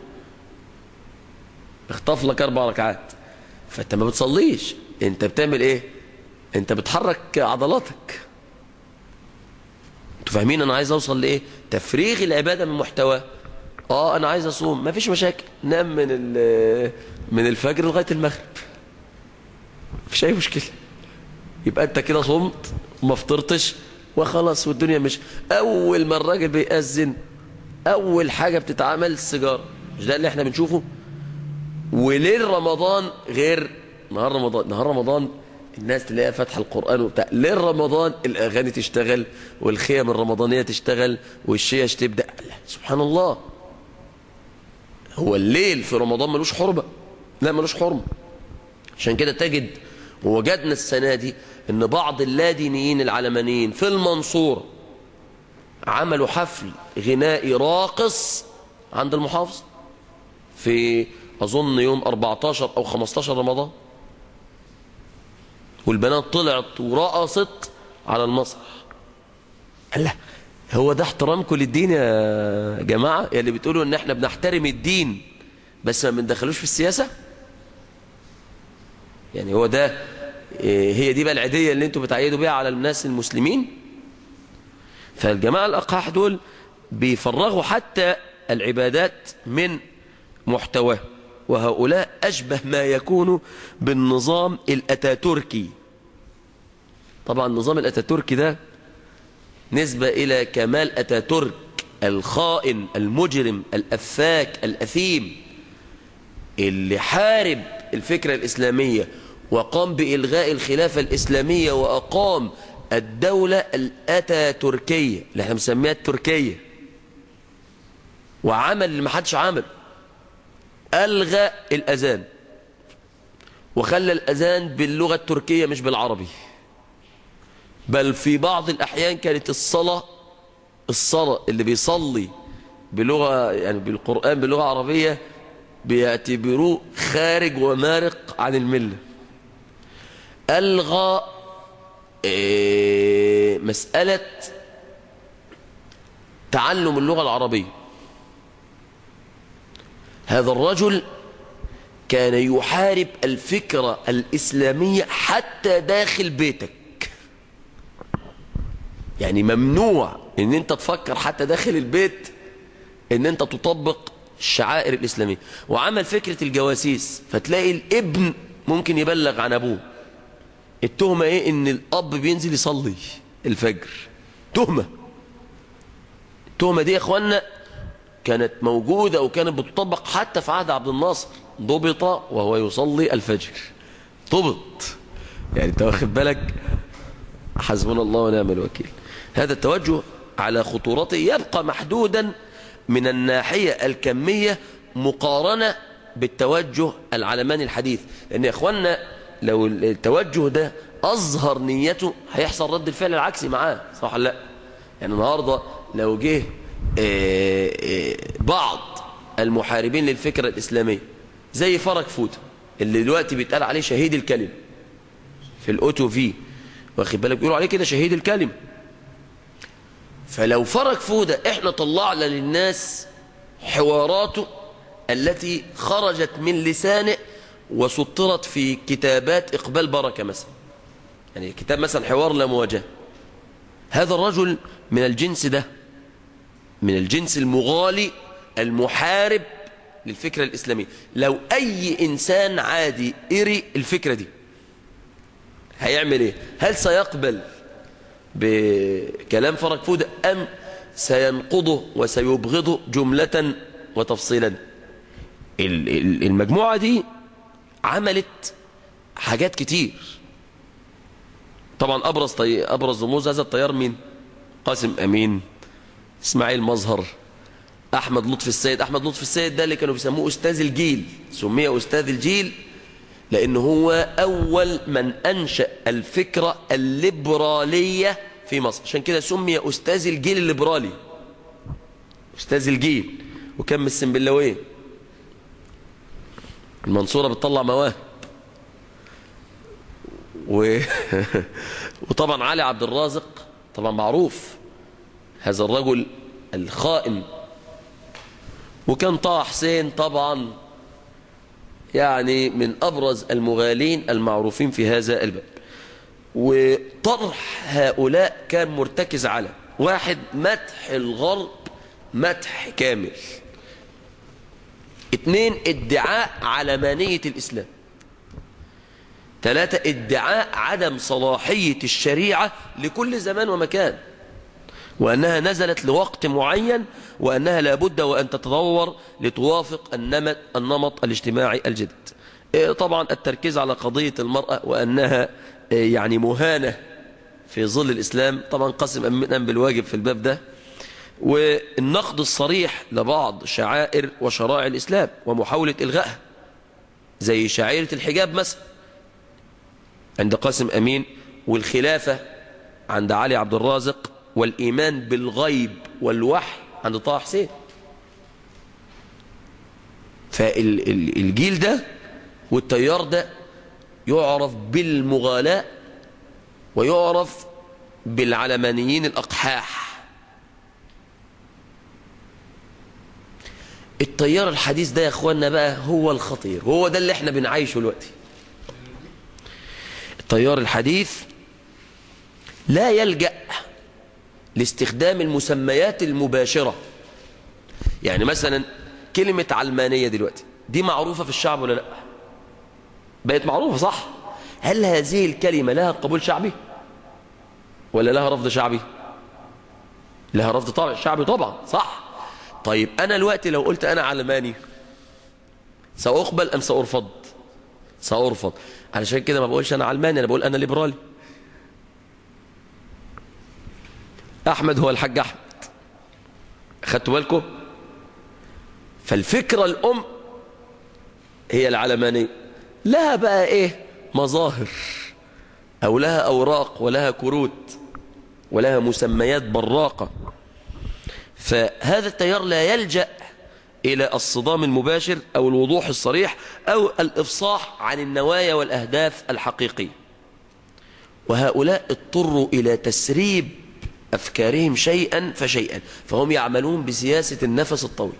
اخطف لك اربع ركعات، فانت ما بتصليش، انت بتعمل ايه؟ انت بتحرك عضلاتك. انتوا فاهمين انا عايز اوصل لايه؟ تفريغ العباده من محتواه. اه انا عايز اصوم، ما فيش مشاكل، نام من من الفجر لغايه المغرب، مفيش اي مشكله، يبقى انت كده صمت وما فطرتش وخلاص والدنيا مش. اول ما الراجل بيأذن اول حاجه بتتعمل السيجاره، مش ده اللي احنا بنشوفه؟ وليل رمضان غير نهار رمضان. نهار رمضان الناس تلاقيها فاتحه القرآن وبتاع، ليل رمضان الاغاني تشتغل والخيم الرمضانيه تشتغل والشيش تبدا. سبحان الله، هو الليل في رمضان ملوش حرمه؟ لا ملوش حرمه. عشان كده تجد ووجدنا السنه دي ان بعض اللادينيين العلمانيين في المنصورة عملوا حفل غنائي راقص عند المحافظ في اظن يوم أربعتاشر او خمستاشر رمضان، والبنات طلعت ورقصت على المسرح. الله، هو ده احترامكم للدين يا جماعة؟ يا اللي بتقولوا ان احنا بنحترم الدين بس ما بندخلوش في السياسة؟ يعني هو ده، هي دي بقى العيدية اللي انتوا بتعيدوا بيها على الناس المسلمين؟ فالجماعة الأقحاح دول بيفرغوا حتى العبادات من محتواه، وهؤلاء أشبه ما يكون بالنظام الأتاتوركي. طبعا النظام الأتاتوركي ده نسبة إلى كمال أتاتورك الخائن المجرم الأفاك الأثيم اللي حارب الفكرة الإسلامية وقام بإلغاء الخلافة الإسلامية وأقام الدولة الأتاتوركية اللي احنا بنسميها التركية، وعمل اللي ما حدش عمل، ألغى الأذان وخلى الأذان باللغة التركية مش بالعربي، بل في بعض الأحيان كانت الصلاة الصلاة اللي بيصلي بلغة يعني بالقرآن بلغة عربية بيعتبروه خارج ومارق عن الملة. ألغى إيه مسألة تعلم اللغة العربية. هذا الرجل كان يحارب الفكرة الإسلامية حتى داخل بيتك، يعني ممنوع ان انت تفكر حتى داخل البيت ان انت تطبق الشعائر الإسلامية. وعمل فكرة الجواسيس، فتلاقي الابن ممكن يبلغ عن ابوه. التهمة ايه؟ ان الاب بينزل يصلي الفجر، تهمة. التهمة دي يا اخوانا كانت موجودة وكانت بتطبق حتى في عهد عبد الناصر، ضبط وهو يصلي الفجر، ضبط. يعني انت واخد بالك؟ حسبنا الله ونعم الوكيل. هذا التوجه على خطورته يبقى محدودا من الناحية الكمية مقارنة بالتوجه العلماني الحديث، لأن يا إخوانا لو التوجه ده أظهر نيته هيحصل رد الفعل العكسي معاه، صح ولا لا؟ يعني النهاردة لو جه بعض المحاربين للفكرة الإسلامية زي فرج فوتة اللي دلوقتي بيتقال عليه شهيد الكلمة في الأوتو في، واخد بالك بيقولوا عليه كده شهيد الكلمة. فلو فرج فودة احنا طلعنا للناس حواراته التي خرجت من لسانه وسطرت في كتابات إقبال بركة مثلا، يعني كتاب مثلا حوار لا مواجهة، هذا الرجل من الجنس ده، من الجنس المغالي المحارب للفكرة الإسلامية. لو أي إنسان عادي قري الفكرة دي هيعمل إيه؟ هل سيقبل بكلام فرج فودة أم سينقضه وسيبغضه جملة وتفصيلا؟ المجموعة دي عملت حاجات كتير. طبعا أبرز طي... أبرز رموز هذا التيار مين؟ قاسم أمين، إسماعيل مظهر، أحمد لطفي السيد. أحمد لطفي السيد ده اللي كانوا بيسموه أستاذ الجيل، سمي أستاذ الجيل لأنه هو أول من أنشأ الفكرة الليبرالية في مصر، عشان كده سمي أستاذ الجيل الليبرالي، أستاذ الجيل. وكان من السنبلاوين، المنصورة بتطلع مواهب. و... وطبعا علي عبد الرازق طبعا معروف هذا الرجل الخائن. وكان طه حسين طبعا يعني من أبرز المغالين المعروفين في هذا الباب. وطرح هؤلاء كان مرتكز على واحد، مدح الغرب مدح كامل. اثنين، ادعاء علمانية الإسلام. ثلاثة، ادعاء عدم صلاحية الشريعة لكل زمان ومكان، وأنها نزلت لوقت معين، وأنها لابد وأن تتطور لتوافق النمط, النمط الاجتماعي الجديد. طبعا التركيز على قضية المرأة وأنها يعني مهانة في ظل الإسلام، طبعا قاسم أمين بالواجب في الباب ده. والنقد الصريح لبعض شعائر وشرائع الإسلام ومحاولة إلغائها، زي شعيرة الحجاب مثلا عند قاسم أمين، والخلافة عند علي عبد الرازق، والإيمان بالغيب والوحي عند طه حسين. فالجيل ده والتيار ده يعرف بالمغالاة ويعرف بالعلمانيين الأقحاح. التيار الحديث ده يا اخوانا بقى هو الخطير، هو ده اللي احنا بنعيشه دلوقتي. التيار الحديث لا يلجأ لاستخدام المسميات المباشرة. يعني مثلا كلمة علمانية دلوقتي دي معروفة في الشعب ولا لا؟ بقت معروفة صح؟ هل هذه الكلمة لها قبول شعبي ولا لها رفض شعبي؟ لها رفض طبعا شعبي طبعا صح. طيب أنا الوقت لو قلت أنا علماني سأقبل أم سأرفض؟ سأرفض. علشان كده ما بقولش أنا علماني، أنا بقول أنا ليبرالي. أحمد هو الحاج أحمد، أخدتوا بالكم؟ فالفكرة الأم هي العلمانية، لها بقى إيه مظاهر أو لها أوراق ولها كروت ولها مسميات براقة. فهذا التيار لا يلجأ إلى الصدام المباشر أو الوضوح الصريح أو الإفصاح عن النوايا والأهداف الحقيقية. وهؤلاء اضطروا إلى تسريب أفكارهم شيئا فشيئا، فهم يعملون بسياسة النفس الطويل.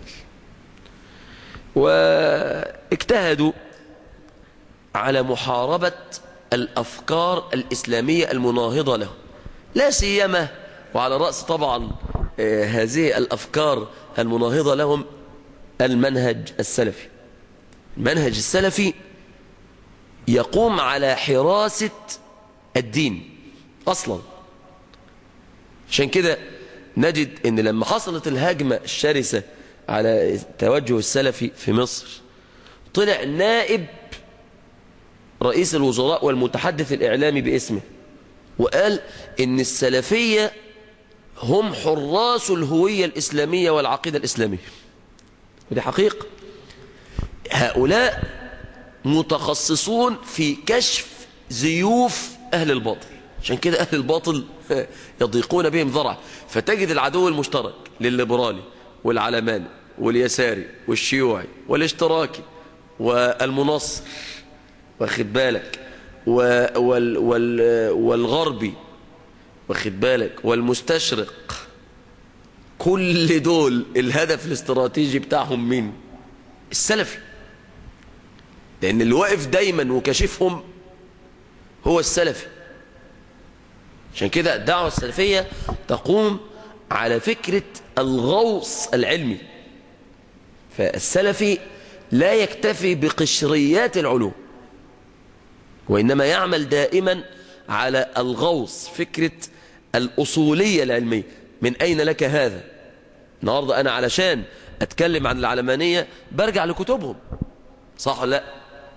واجتهدوا على محاربة الأفكار الإسلامية المناهضة له، لا سيما وعلى رأس طبعا هذه الأفكار المناهضة لهم المنهج السلفي. المنهج السلفي يقوم على حراسة الدين أصلا. عشان كده نجد أن لما حصلت الهجمة الشرسة على التوجه السلفي في مصر، طلع نائب رئيس الوزراء والمتحدث الإعلامي باسمه وقال إن السلفية هم حراس الهوية الإسلامية والعقيدة الإسلامية. ودي حقيقة. هؤلاء متخصصون في كشف زيوف أهل الباطل، عشان كده أهل الباطل يضيقون بهم ذرع. فتجد العدو المشترك للليبرالي والعلماني واليساري والشيوعي والاشتراكي والمنصر، واخد بالك، وال وال والغربي، واخد بالك، والمستشرق، كل دول الهدف الاستراتيجي بتاعهم مين؟ السلفي. لأن اللي واقف دايما وكشفهم هو السلفي. عشان كده الدعوة السلفية تقوم على فكرة الغوص العلمي. فالسلفي لا يكتفي بقشريات العلوم، وإنما يعمل دائما على الغوص، فكرة الأصولية العلمية. من أين لك هذا؟ النهاردة أنا علشان أتكلم عن العلمانية برجع لكتبهم، صح ولا لا؟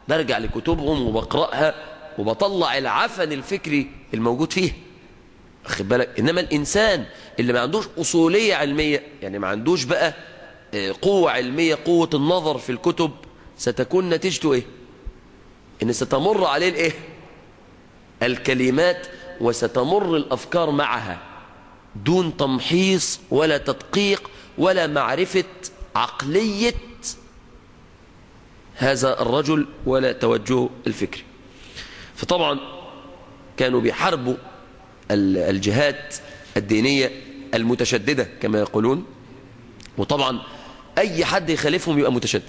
برجع لكتبهم وبقرأها وبطلع العفن الفكري الموجود فيها، واخد بالك. إنما الإنسان اللي ما عندوش أصولية علمية، يعني ما عندوش بقى قوة علمية، قوة النظر في الكتب، ستكون نتيجته إيه؟ إن ستمر عليه الإيه؟ الكلمات، وستمر الأفكار معها دون تمحيص ولا تدقيق ولا معرفة عقلية هذا الرجل ولا توجهه الفكري. فطبعا كانوا بيحاربوا الجهات الدينية المتشددة كما يقولون، وطبعا أي حد يخالفهم يبقى متشدد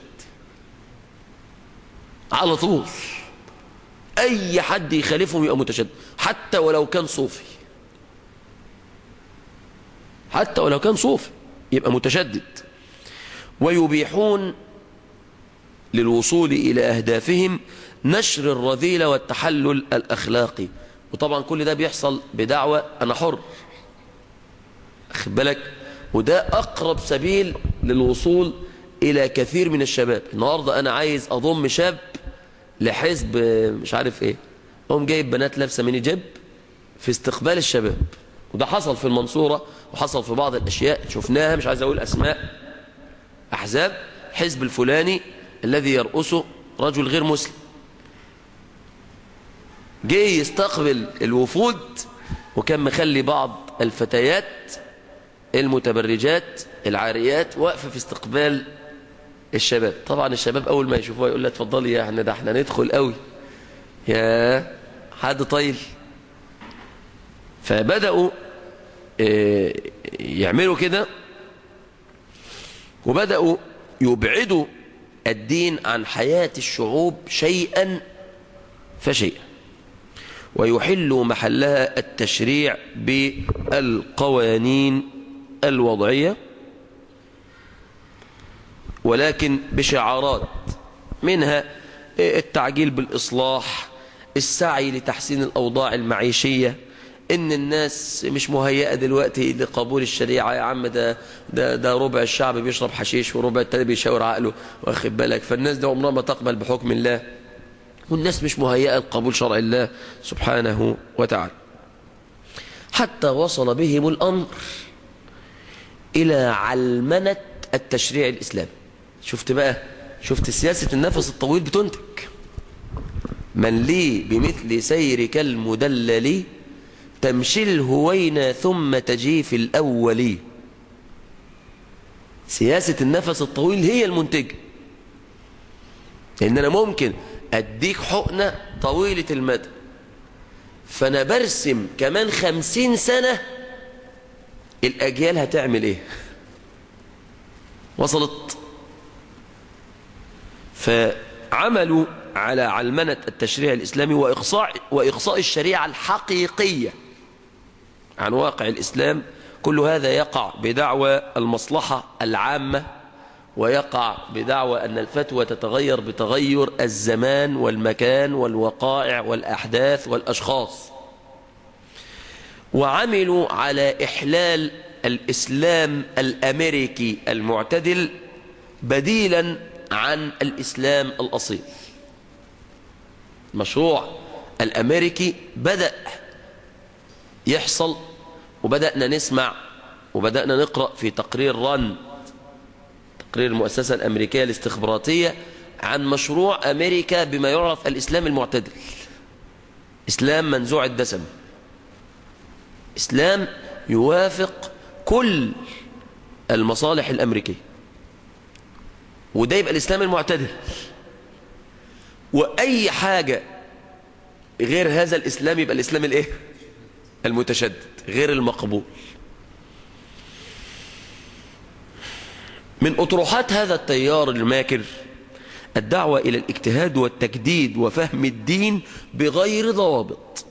على طول. أي حد يخالفهم يبقى متشدد، حتى ولو كان صوفي، حتى ولو كان صوفي يبقى متشدد. ويبيحون للوصول إلى أهدافهم نشر الرذيلة والتحلل الأخلاقي. وطبعا كل ده بيحصل بدعوة أنا حر، أخذ بالك. وده أقرب سبيل للوصول إلى كثير من الشباب. النهاردة أنا عايز أضم شاب لحزب مش عارف إيه، هم جايب بنات لابسة ميني جيب في استقبال الشباب. وده حصل في المنصورة وحصل في بعض الأشياء شفناها، مش عايز أقول أسماء أحزاب. حزب الفلاني الذي يرأسه رجل غير مسلم جه يستقبل الوفود، وكان مخلي بعض الفتيات المتبرجات العاريات واقفة في استقبال الشباب. طبعا الشباب أول ما يشوفوها يقول لها اتفضلي يا احنا، ده احنا ندخل قوي يا حد طيل. فبدأوا يعملوا كده، وبدأوا يبعدوا الدين عن حياة الشعوب شيئا فشيئا، ويحلوا محلها التشريع بالقوانين الوضعية، ولكن بشعارات منها التعجيل بالإصلاح، السعي لتحسين الأوضاع المعيشية، إن الناس مش مهيئة دلوقتي لقبول الشريعة. يا عم ده ده ده ربع الشعب بيشرب حشيش وربع التاني بيشاور عقله، واخد بالك. فالناس دي عمرها ما تقبل بحكم الله، والناس مش مهيئة لقبول شرع الله سبحانه وتعالى. حتى وصل بهم الأمر إلى علمنة التشريع الإسلامي. شفت بقى، شفت سياسة النفس الطويل بتنتج. من لي بمثل سيرك المدلل تمشي الهوينا ثم تجي في الأول. سياسة النفس الطويل هي المنتجة، لأن أنا ممكن أديك حقنة طويلة المدى، فأنا برسم كمان خمسين سنة الأجيال هتعمل إيه. وصلت. فعملوا على علمنة التشريع الإسلامي وإقصاء, وإقصاء الشريعة الحقيقية عن واقع الإسلام. كل هذا يقع بدعوى المصلحة العامة، ويقع بدعوى أن الفتوى تتغير بتغير الزمان والمكان والوقائع والأحداث والأشخاص. وعملوا على إحلال الإسلام الأمريكي المعتدل بديلا عن الإسلام الأصيل. مشروع الأمريكي بدأ يحصل، وبدأنا نسمع وبدأنا نقرأ في تقرير ران، تقرير المؤسسة الأمريكية الاستخباراتية، عن مشروع أمريكا بما يعرف الإسلام المعتدل، إسلام منزوع الدسم، إسلام يوافق كل المصالح الأمريكية، وده يبقى الإسلام المعتدل. وأي حاجة غير هذا الإسلام يبقى الإسلام الإيه؟ المتشدد، غير المقبول. من أطروحات هذا التيار الماكر الدعوة إلى الاجتهاد والتجديد وفهم الدين بغير ضوابط،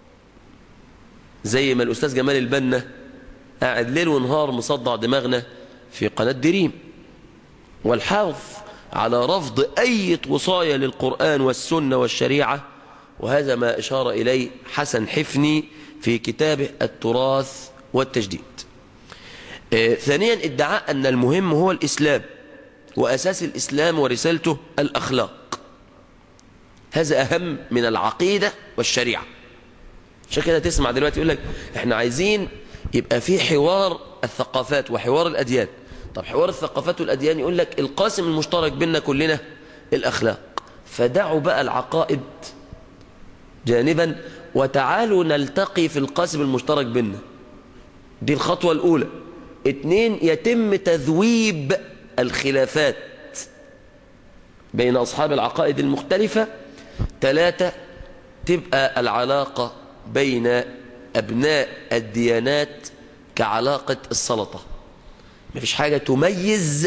زي ما الأستاذ جمال البنا قاعد ليل ونهار مصدع دماغنا في قناة دريم، والحافظ على رفض أي وصاية للقرآن والسنة والشريعة. وهذا ما أشار إليه حسن حفني في كتابه التراث والتجديد. آه ثانيا، ادعاء أن المهم هو الإسلام، وأساس الإسلام ورسالته الأخلاق. هذا أهم من العقيدة والشريعة. عشان كده تسمع دلوقتي يقول لك احنا عايزين يبقى في حوار الثقافات وحوار الأديان. طب حوار الثقافات والأديان يقول لك القاسم المشترك بيننا كلنا الأخلاق، فدعوا بقى العقائد جانبا وتعالوا نلتقي في القاسم المشترك بيننا. دي الخطوة الأولى. اتنين، يتم تذويب الخلافات بين أصحاب العقائد المختلفة. ثلاثة، تبقى العلاقة بين أبناء الديانات كعلاقة السلطة، مفيش حاجة تميز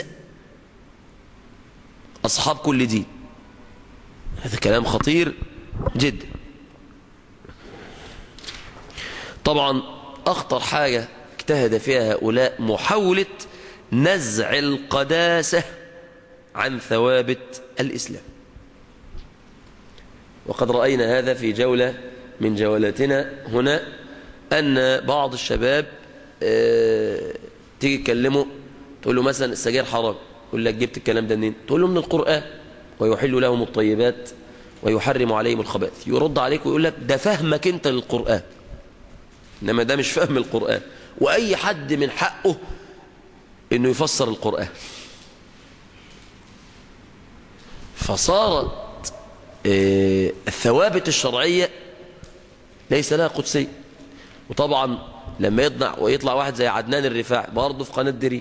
أصحاب كل دين. هذا كلام خطير جدا. طبعا أخطر حاجة اجتهد فيها هؤلاء محاولة نزع القداسة عن ثوابت الإسلام، وقد رأينا هذا في جولة من جولاتنا هنا، أن بعض الشباب اه تيجي تكلمه تقول له مثلا السجاير حرام، يقول لك جبت الكلام ده منين؟ تقول له من القرآن، ويحل لهم الطيبات ويحرم عليهم الخبائث. يرد عليك ويقول لك ده فهمك انت للقرآن، انما ده مش فهم القرآن، واي حد من حقه انه يفسر القرآن. فصارت اه الثوابت الشرعية ليس لها قدسية. وطبعا لما يطلع ويطلع واحد زي عدنان الرفاعي برضه في قناة دري،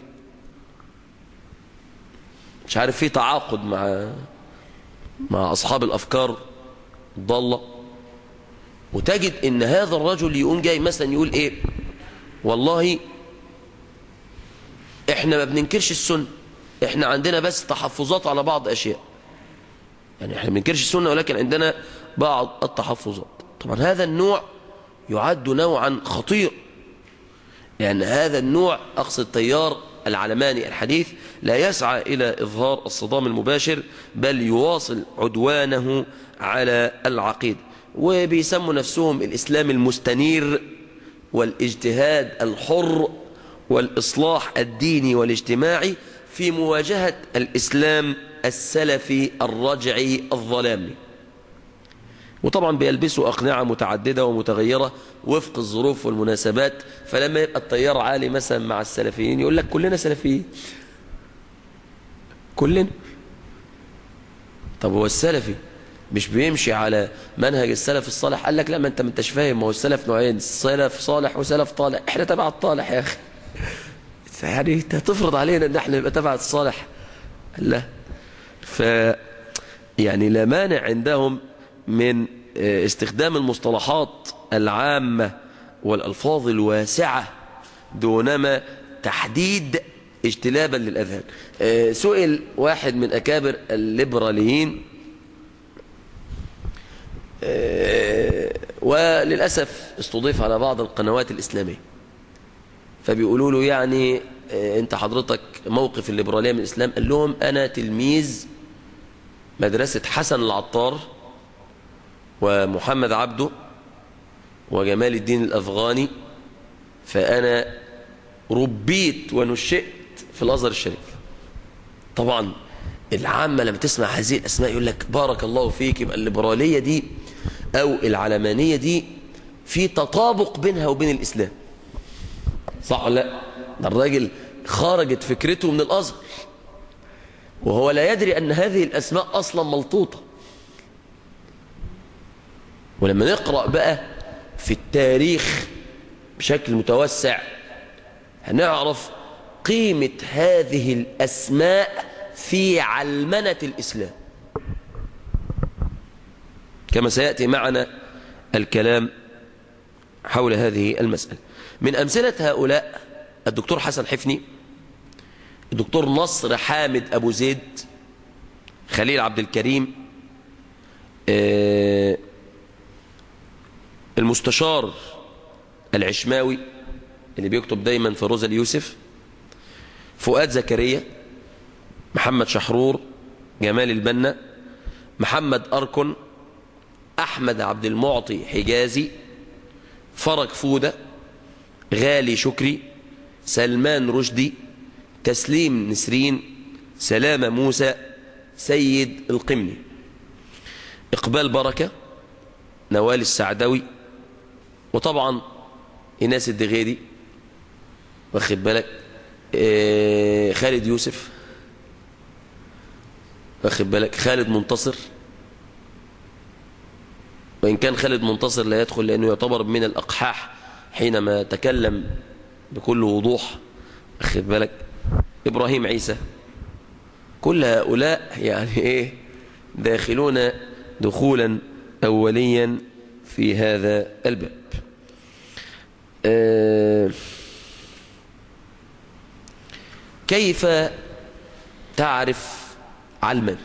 مش عارف في تعاقد مع مع أصحاب الأفكار الضالة، وتجد إن هذا الرجل يقوم جاي مثلا يقول إيه، والله إحنا ما بننكرش السنة، إحنا عندنا بس تحفظات على بعض أشياء. يعني إحنا ما بننكرش السنة ولكن عندنا بعض التحفظات. طبعا هذا النوع يعد نوعا خطير، لأن هذا النوع أقصد التيار العلماني الحديث لا يسعى إلى إظهار الصدام المباشر، بل يواصل عدوانه على العقيدة. وبيسموا نفسهم الإسلام المستنير والاجتهاد الحر والإصلاح الديني والاجتماعي في مواجهة الإسلام السلفي الرجعي الظلامي. وطبعا بيلبسوا أقنعة متعددة ومتغيرة وفق الظروف والمناسبات. فلما يبقى التيار عالي مثلا مع السلفيين يقول لك كلنا سلفيين، كلنا. طب هو السلفي مش بيمشي على منهج السلف الصالح؟ قال لك لا، ما انت ما انتش فاهم، ما هو السلف نوعين، سلف صالح وسلف طالح، احنا تبع الطالح يا اخي. يعني انت هتفرض علينا ان احنا نبقى تبع الصالح؟ لا. ف يعني لا مانع عندهم من استخدام المصطلحات العامة والألفاظ الواسعة دونما تحديد اجتلابا للأذهان. سئل واحد من أكابر الليبراليين، وللأسف استضيف على بعض القنوات الإسلامية، فبيقولوا له يعني أنت حضرتك موقف الليبرالية من الإسلام؟ قال لهم أنا تلميذ مدرسة حسن العطار ومحمد عبده وجمال الدين الأفغاني، فأنا ربيت ونشئت في الأزهر الشريف. طبعا العامة لما تسمع هذه الأسماء يقول لك بارك الله فيك، يبقى الليبرالية دي أو العلمانية دي في تطابق بينها وبين الإسلام، صح ولا لا؟ ده الراجل خرجت فكرته من الأزهر وهو لا يدري أن هذه الأسماء أصلا ملطوطة. ولما نقرأ بقى في التاريخ بشكل متوسع هنعرف قيمة هذه الأسماء في علمنة الإسلام، كما سيأتي معنا الكلام حول هذه المسألة. من أمثلة هؤلاء الدكتور حسن حفني، الدكتور نصر حامد أبو زيد، خليل عبد الكريم، المستشار العشماوي اللي بيكتب دايما في روزا اليوسف، فؤاد زكريا، محمد شحرور، جمال البنا، محمد أركن، أحمد عبد المعطي حجازي، فرج فودة، غالي شكري، سلمان رشدي، تسليم نسرين، سلامة موسى، سيد القمني. إقبال بركة، نوال السعدوي، وطبعا إناس الدغيدي، واخد بالك، إيه خالد يوسف، واخد بالك، خالد منتصر، وإن كان خالد منتصر لا يدخل لأنه يعتبر من الأقحاح حينما تكلم بكل وضوح، واخد بالك، إبراهيم عيسى. كل هؤلاء يعني إيه داخلون دخولا أوليا في هذا الباب. أه كيف تعرف علما؟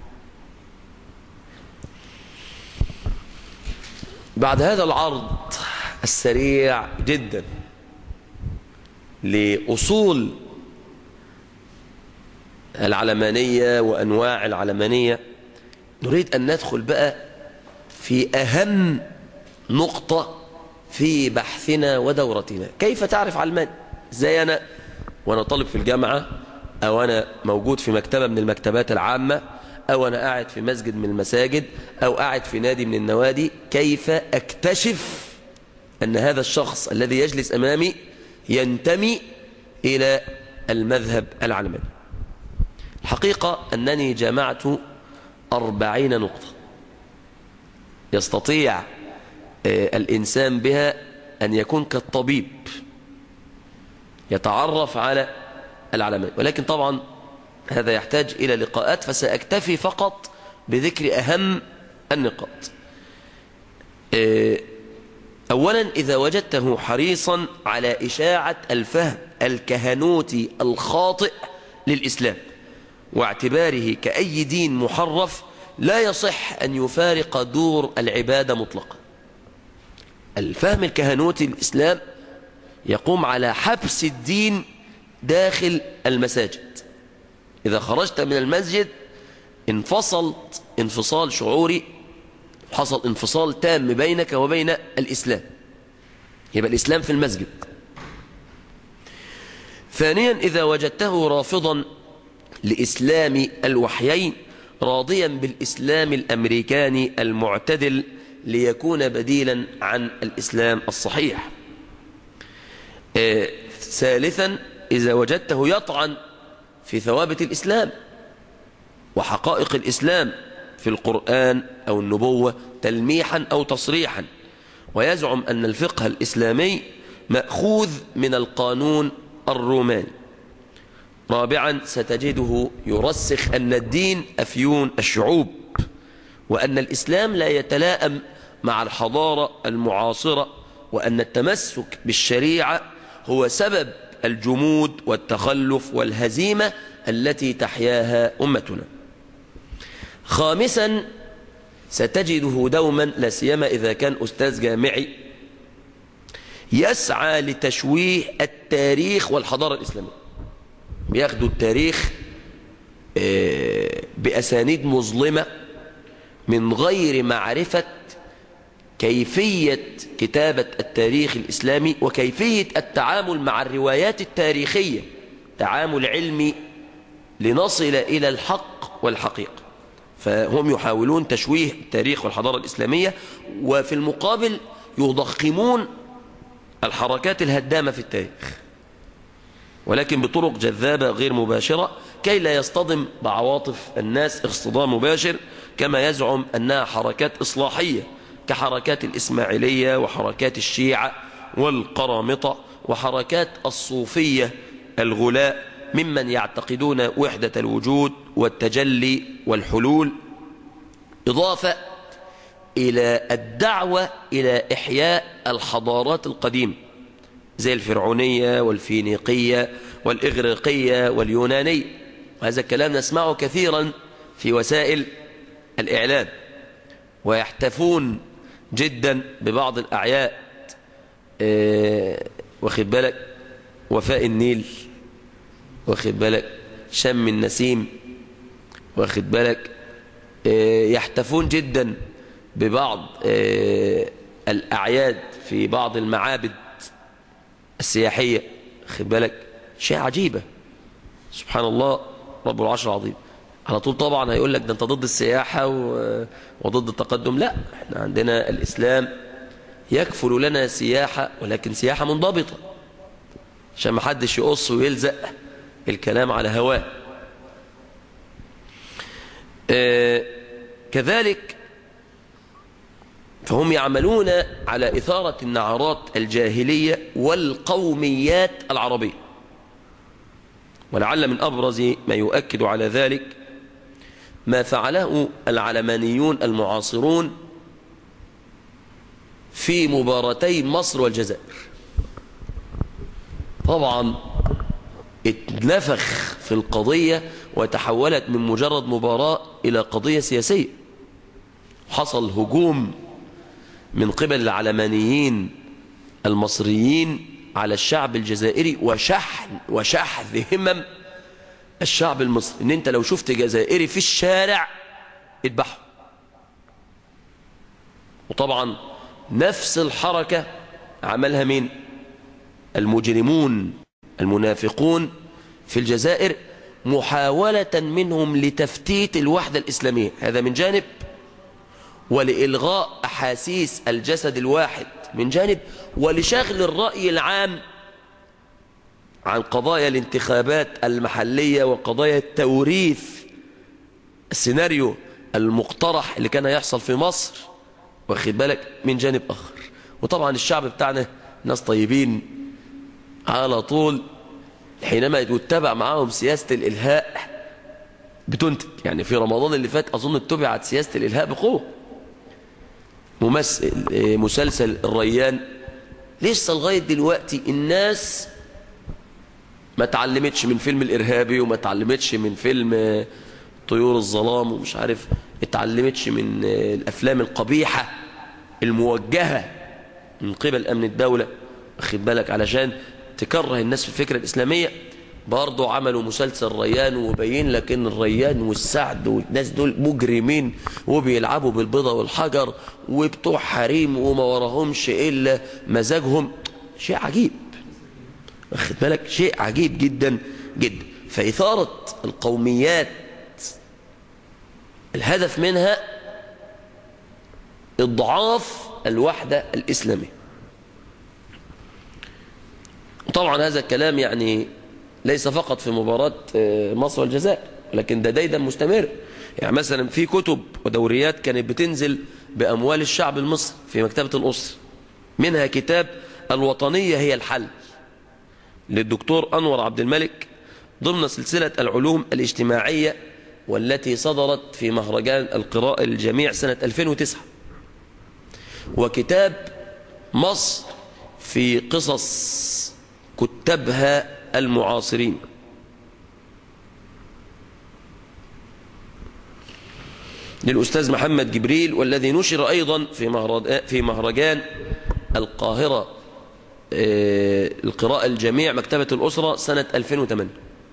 بعد هذا العرض السريع جدا لأصول العلمانية وأنواع العلمانية، نريد أن ندخل بقى في أهم نقطة في بحثنا ودورتنا. كيف تعرف علمان؟ زي أنا وأنا طالب في الجامعة، أو أنا موجود في مكتبة من المكتبات العامة، أو أنا قاعد في مسجد من المساجد، أو قاعد في نادي من النوادي، كيف أكتشف أن هذا الشخص الذي يجلس أمامي ينتمي إلى المذهب العلماني؟ الحقيقة أنني جمعت أربعين نقطة يستطيع الإنسان بها أن يكون كالطبيب يتعرف على العلماء، ولكن طبعا هذا يحتاج إلى لقاءات، فسأكتفي فقط بذكر أهم النقاط. أولا، إذا وجدته حريصا على إشاعة الفهم الكهنوتي الخاطئ للإسلام واعتباره كأي دين محرف لا يصح أن يفارق دور العبادة مطلقا. الفهم الكهنوتي للإسلام يقوم على حبس الدين داخل المساجد. إذا خرجت من المسجد انفصلت انفصال شعوري، حصل انفصال تام بينك وبين الإسلام، يبقى الإسلام في المسجد. ثانيا، إذا وجدته رافضا لإسلام الوحيين راضيا بالإسلام الأمريكاني المعتدل ليكون بديلا عن الإسلام الصحيح. آه ثالثا، إذا وجدته يطعن في ثوابت الإسلام وحقائق الإسلام في القرآن أو النبوة تلميحا أو تصريحا، ويزعم أن الفقه الإسلامي مأخوذ من القانون الروماني. رابعا، ستجده يرسخ أن الدين أفيون الشعوب، وأن الإسلام لا يتلائم مع الحضارة المعاصرة، وأن التمسك بالشريعة هو سبب الجمود والتخلف والهزيمة التي تحياها أمتنا. خامسا، ستجده دوما لا سيما إذا كان أستاذ جامعي يسعى لتشويه التاريخ والحضارة الإسلامية، بياخدوا التاريخ بأسانيد مظلمة من غير معرفة كيفية كتابة التاريخ الإسلامي وكيفية التعامل مع الروايات التاريخية تعامل علمي لنصل إلى الحق والحقيقة. فهم يحاولون تشويه التاريخ والحضارة الإسلامية، وفي المقابل يضخمون الحركات الهدامة في التاريخ، ولكن بطرق جذابة غير مباشرة كي لا يصطدم بعواطف الناس اصطدام مباشر، كما يزعم أنها حركات إصلاحية كحركات الإسماعيلية وحركات الشيعة والقرامطة وحركات الصوفية الغلاء ممن يعتقدون وحدة الوجود والتجلي والحلول، إضافة إلى الدعوة إلى إحياء الحضارات القديمة زي الفرعونية والفينيقية والإغريقية واليونانية. وهذا الكلام نسمعه كثيرا في وسائل الإعلام، ويحتفون جدا ببعض الأعياد، اه واخد بالك، وفاء النيل، واخد بالك، شم النسيم، واخد بالك، اه يحتفون جدا ببعض اه الأعياد في بعض المعابد السياحية، واخد بالك، شيء عجيبة. سبحان الله رب العرش العظيم. على طول طبعا هيقول لك ده انت ضد السياحة وضد التقدم. لا، احنا عندنا الإسلام يكفل لنا سياحة، ولكن سياحة منضبطة عشان ما حدش يقص ويلزق الكلام على هواه. آه كذلك فهم يعملون على إثارة النعرات الجاهلية والقوميات العربية. ولعل من أبرز ما يؤكد على ذلك ما فعله العلمانيون المعاصرون في مباراتي مصر والجزائر. طبعا اتنفخ في القضية وتحولت من مجرد مباراة إلى قضية سياسية. حصل هجوم من قبل العلمانيين المصريين على الشعب الجزائري وشحن وشحذ همم الشعب المصري، ان انت لو شفت جزائري في الشارع اذبحه. وطبعا نفس الحركة عملها مين؟ المجرمون المنافقون في الجزائر، محاولة منهم لتفتيت الوحدة الإسلامية، هذا من جانب، ولإلغاء أحاسيس الجسد الواحد من جانب، ولشغل الرأي العام عن قضايا الانتخابات المحلية وقضايا التوريث، السيناريو المقترح اللي كان يحصل في مصر، واخد بالك، من جانب آخر. وطبعا الشعب بتاعنا ناس طيبين على طول، حينما يتبع معاهم سياسة الإلهاء بتنتج. يعني في رمضان اللي فات أظن اتبعت سياسة الإلهاء بقوة. ممثل مسلسل الريان لسه لغاية دلوقتي الناس ما تعلمتش من فيلم الإرهابي، وما تعلمتش من فيلم طيور الظلام، ومش عارف اتعلمتش من الأفلام القبيحة الموجهة من قبل أمن الدولة، واخد بالك، علشان تكره الناس في الفكرة الإسلامية. برضو عملوا مسلسل ريان وبين لك ان الريان والسعد والناس دول مجرمين وبيلعبوا بالبيضة والحجر وبتوع حريم وما وراهمش إلا مزاجهم. شيء عجيب، واخد بالك، شيء عجيب جدا جدا. فإثارة القوميات الهدف منها إضعاف الوحدة الإسلامية. طبعا هذا الكلام يعني ليس فقط في مباراة مصر والجزائر، لكن ده دايما مستمر. يعني مثلا في كتب ودوريات كانت بتنزل بأموال الشعب المصري في مكتبة الأسر، منها كتاب الوطنية هي الحل للدكتور أنور عبد الملك ضمن سلسلة العلوم الاجتماعية، والتي صدرت في مهرجان القراءة للجميع سنة ألفين وتسعة. وكتاب مصر في قصص كتبها المعاصرين للأستاذ محمد جبريل، والذي نشر أيضا في مهرجان القاهرة القراءة الجميع مكتبة الأسرة سنة ألفين وثمانية.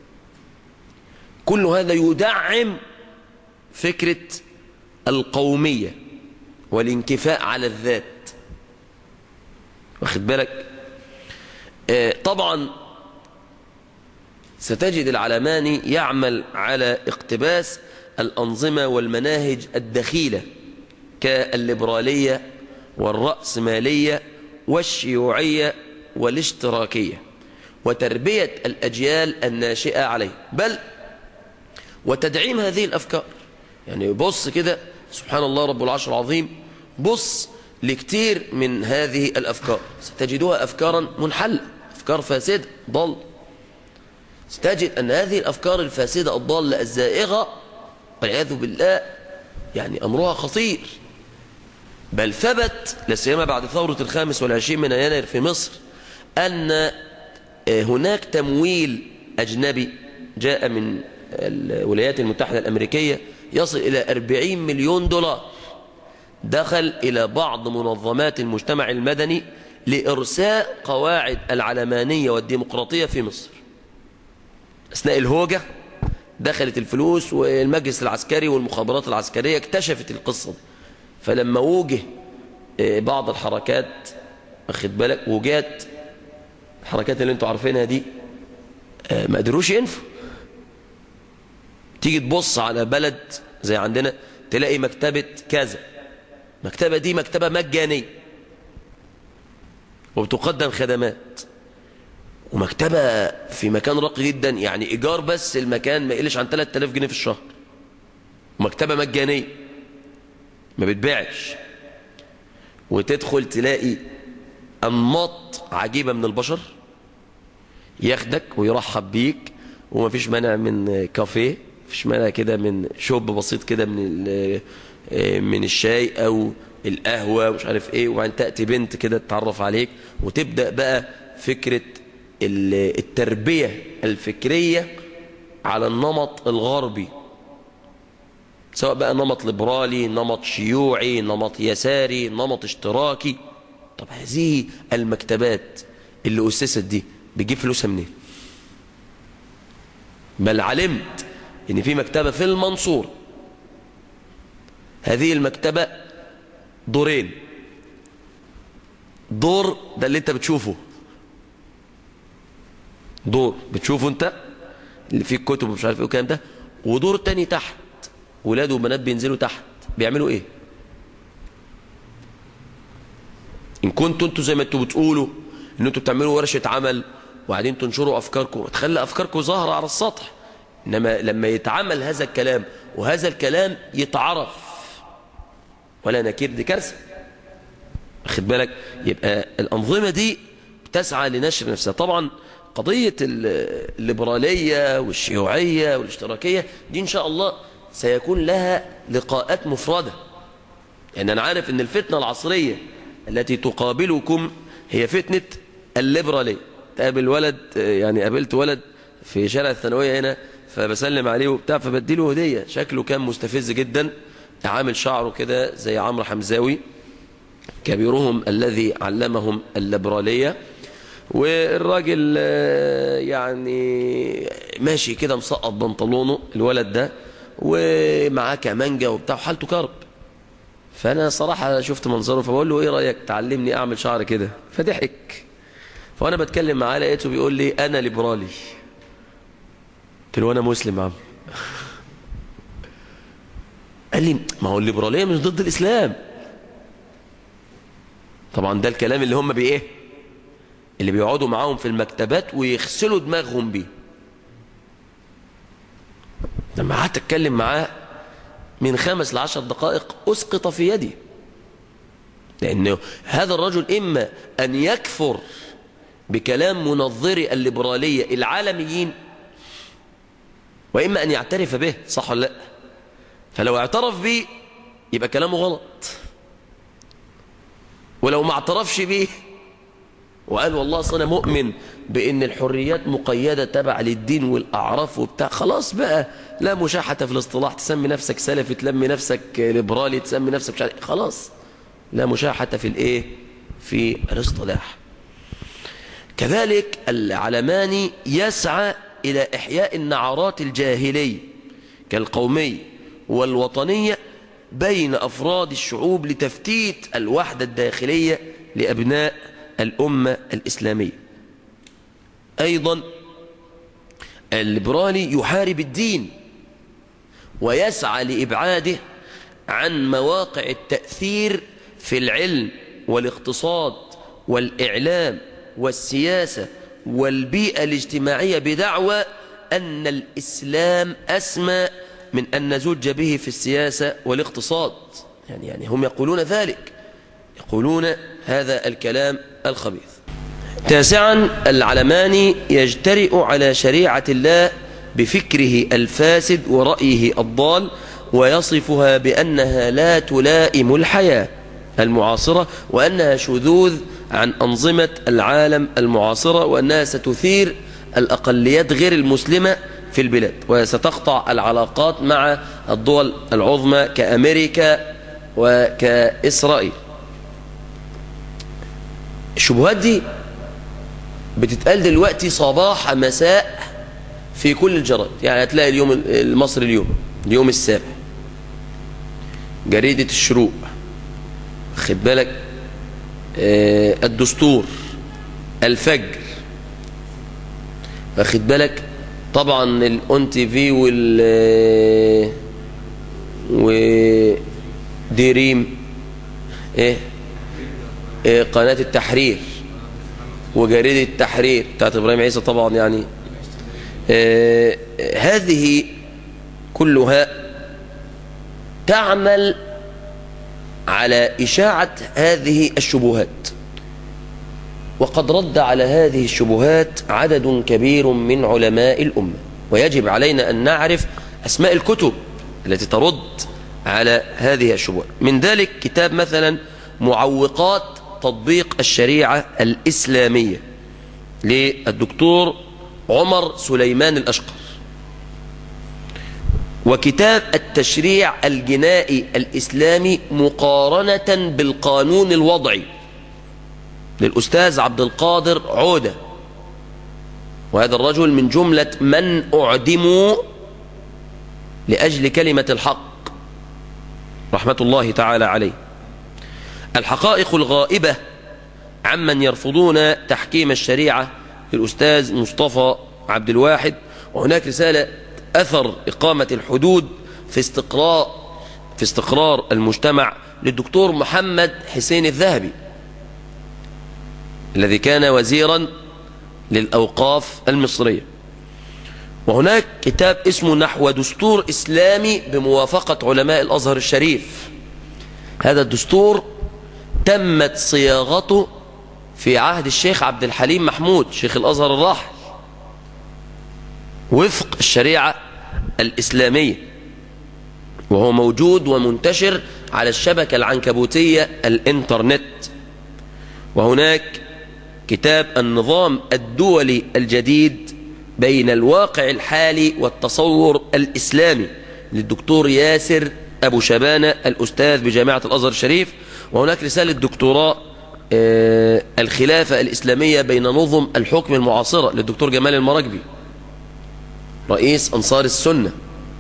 كل هذا يدعم فكرة القومية والانكفاء على الذات، واخد بالك. طبعا ستجد العلماني يعمل على اقتباس الأنظمة والمناهج الدخيلة كالليبرالية والرأسمالية والشيوعية والاشتراكية، وتربية الأجيال الناشئة عليه، بل وتدعيم هذه الأفكار. يعني بص كده، سبحان الله رب العرش العظيم، بص لكتير من هذه الأفكار ستجدها أفكارا منحلة، أفكار فاسدة ضل. ستجد أن هذه الأفكار الفاسدة الضالة الزائغة والعياذ بالله يعني أمرها خطير. بل ثبت لسيما بعد ثورة الخامس والعشرين من يناير في مصر أن هناك تمويل أجنبي جاء من الولايات المتحدة الأمريكية يصل إلى أربعين مليون دولار دخل إلى بعض منظمات المجتمع المدني لإرساء قواعد العلمانية والديمقراطية في مصر. أثناء الهوجة دخلت الفلوس، والمجلس العسكري والمخابرات العسكرية اكتشفت القصة دي. فلما وجه بعض الحركات، واخد بالك، وجات الحركات اللي انتوا عارفينها دي، ما قدروش ينفوا، تيجي تبص على بلد زي عندنا تلاقي مكتبة كذا، مكتبة دي مكتبة مجانية وبتقدم خدمات، ومكتبة في مكان راقي جدا، يعني إيجار بس المكان ما يقلش عن ثلاثة آلاف جنيه في الشهر، ومكتبة مجانية ما بتبيعش، وتدخل تلاقي أنماط عجيبة من البشر، ياخدك ويرحب بيك، ومفيش مانع من كافيه، مفيش مانع كده من شوب بسيط كده من من الشاي أو القهوة ومش عارف إيه، وبعدين تأتي بنت كده تتعرف عليك، وتبدأ بقى فكرة التربية الفكرية على النمط الغربي، سواء بقى نمط ليبرالي، نمط شيوعي، نمط يساري، نمط اشتراكي. طب هذه المكتبات اللي أسست دي بتجيب فلوسها منين؟ بل علمت ان في مكتبة في المنصورة، هذه المكتبة دورين، دور ده اللي انت بتشوفه، دور بتشوفه انت اللي فيه الكتب ومش عارف ايه والكلام ده، ودور تاني تحت، ولاد وبنات بينزلوا تحت بيعملوا ايه؟ ان كنتوا انتوا زي ما انتوا بتقولوا ان انتوا بتعملوا ورشة عمل وبعدين تنشروا افكاركم، تخلي افكاركم ظاهرة على السطح، انما لما يتعمل هذا الكلام وهذا الكلام يتعرف ولا نكير، دي كارثة. واخد بالك؟ يبقى الأنظمة دي بتسعى لنشر نفسها. طبعا قضية الليبرالية والشيوعية والاشتراكية دي إن شاء الله سيكون لها لقاءات مفردة، يعني أنا عارف أن الفتنة العصرية التي تقابلكم هي فتنة الليبرالية. تقابل ولد، يعني قابلت ولد في شارع الثانوية هنا، فبسلم عليه وبتاع، فبديله هدية، شكله كان مستفز جدا، عامل شعره كده زي عمرو حمزاوي كبيرهم الذي علمهم الليبرالية، والراجل يعني ماشي كده مسقط بنطلونه الولد ده، ومعاه كمانجا وبتاع، وحالته كرب. فأنا صراحة شفت منظره فبقول له ايه رأيك تعلمني اعمل شعر كده؟ فضحك. فأنا بتكلم معاه لقيته بيقول لي انا ليبرالي. قلت له انا مسلم يا عم. قال لي ما هو الليبرالية مش ضد الإسلام. طبعا ده الكلام اللي هم بإيه، اللي بيقعدوا معاهم في المكتبات ويغسلوا دماغهم بيه. لما قعدت اتكلم معاه من خمس لعشر دقائق أسقط في يدي، لأنه هذا الرجل إما أن يكفر بكلام منظري الليبرالية العالميين، وإما أن يعترف به، صح ولا لا؟ فلو اعترف به يبقى كلامه غلط، ولو ما اعترفش به وقال والله اصل انا مؤمن بان الحريات مقيده تبع للدين والاعراف وبتاع، خلاص بقى لا مشاحه في الاصطلاح، تسمي نفسك سلفي، تلمي نفسك ليبرالي، تسمي نفسك مش عارف، خلاص لا مشاحه في الايه، في الاصطلاح. كذلك العلماني يسعى الى احياء النعرات الجاهليه كالقوميه والوطنية بين أفراد الشعوب لتفتيت الوحدة الداخلية لأبناء الأمة الإسلامية. أيضا الليبرالي يحارب الدين ويسعى لإبعاده عن مواقع التأثير في العلم والاقتصاد والإعلام والسياسة والبيئة الاجتماعية بدعوى أن الإسلام أسمى من أن نزج به في السياسة والاقتصاد. يعني يعني هم يقولون ذلك، يقولون هذا الكلام الخبيث. تاسعا العلماني يجترئ على شريعة الله بفكره الفاسد ورأيه الضال، ويصفها بأنها لا تلائم الحياة المعاصرة، وأنها شذوذ عن أنظمة العالم المعاصرة، وأنها ستثير الأقليات غير المسلمة في البلاد، وستقطع العلاقات مع الدول العظمى كأمريكا وكإسرائيل. الشبهات دي بتتقال دلوقتي صباح مساء في كل الجرائد، يعني هتلاقي اليوم المصري اليوم، اليوم السابع، جريدة الشروق، خد بالك، آه الدستور، الفجر، واخد بالك، طبعا الأون تي في وال وديريم إيه؟ إيه قناة التحرير وجريدة التحرير بتاعت إبراهيم عيسى طبعا يعني إيه هذه كلها تعمل على إشاعة هذه الشبهات، وقد رد على هذه الشبهات عدد كبير من علماء الأمة، ويجب علينا أن نعرف أسماء الكتب التي ترد على هذه الشبهات. من ذلك كتاب مثلا معوقات تطبيق الشريعة الإسلامية للدكتور عمر سليمان الأشقر، وكتاب التشريع الجنائي الإسلامي مقارنة بالقانون الوضعي للأستاذ عبد القادر عودة، وهذا الرجل من جملة من أعدموا لأجل كلمة الحق رحمة الله تعالى عليه. الحقائق الغائبة عمن يرفضون تحكيم الشريعة للأستاذ مصطفى عبد الواحد، وهناك رسالة أثر إقامة الحدود في استقرار في استقرار المجتمع للدكتور محمد حسين الذهبي الذي كان وزيرا للأوقاف المصرية. وهناك كتاب اسمه نحو دستور إسلامي بموافقة علماء الأزهر الشريف. هذا الدستور تمت صياغته في عهد الشيخ عبد الحليم محمود شيخ الأزهر الراحل وفق الشريعة الإسلامية، وهو موجود ومنتشر على الشبكة العنكبوتية الإنترنت. وهناك كتاب النظام الدولي الجديد بين الواقع الحالي والتصور الإسلامي للدكتور ياسر أبو شبانة الأستاذ بجامعة الأزهر الشريف. وهناك رسالة دكتوراه الخلافة الإسلامية بين نظم الحكم المعاصرة للدكتور جمال المراكبي رئيس أنصار السنة.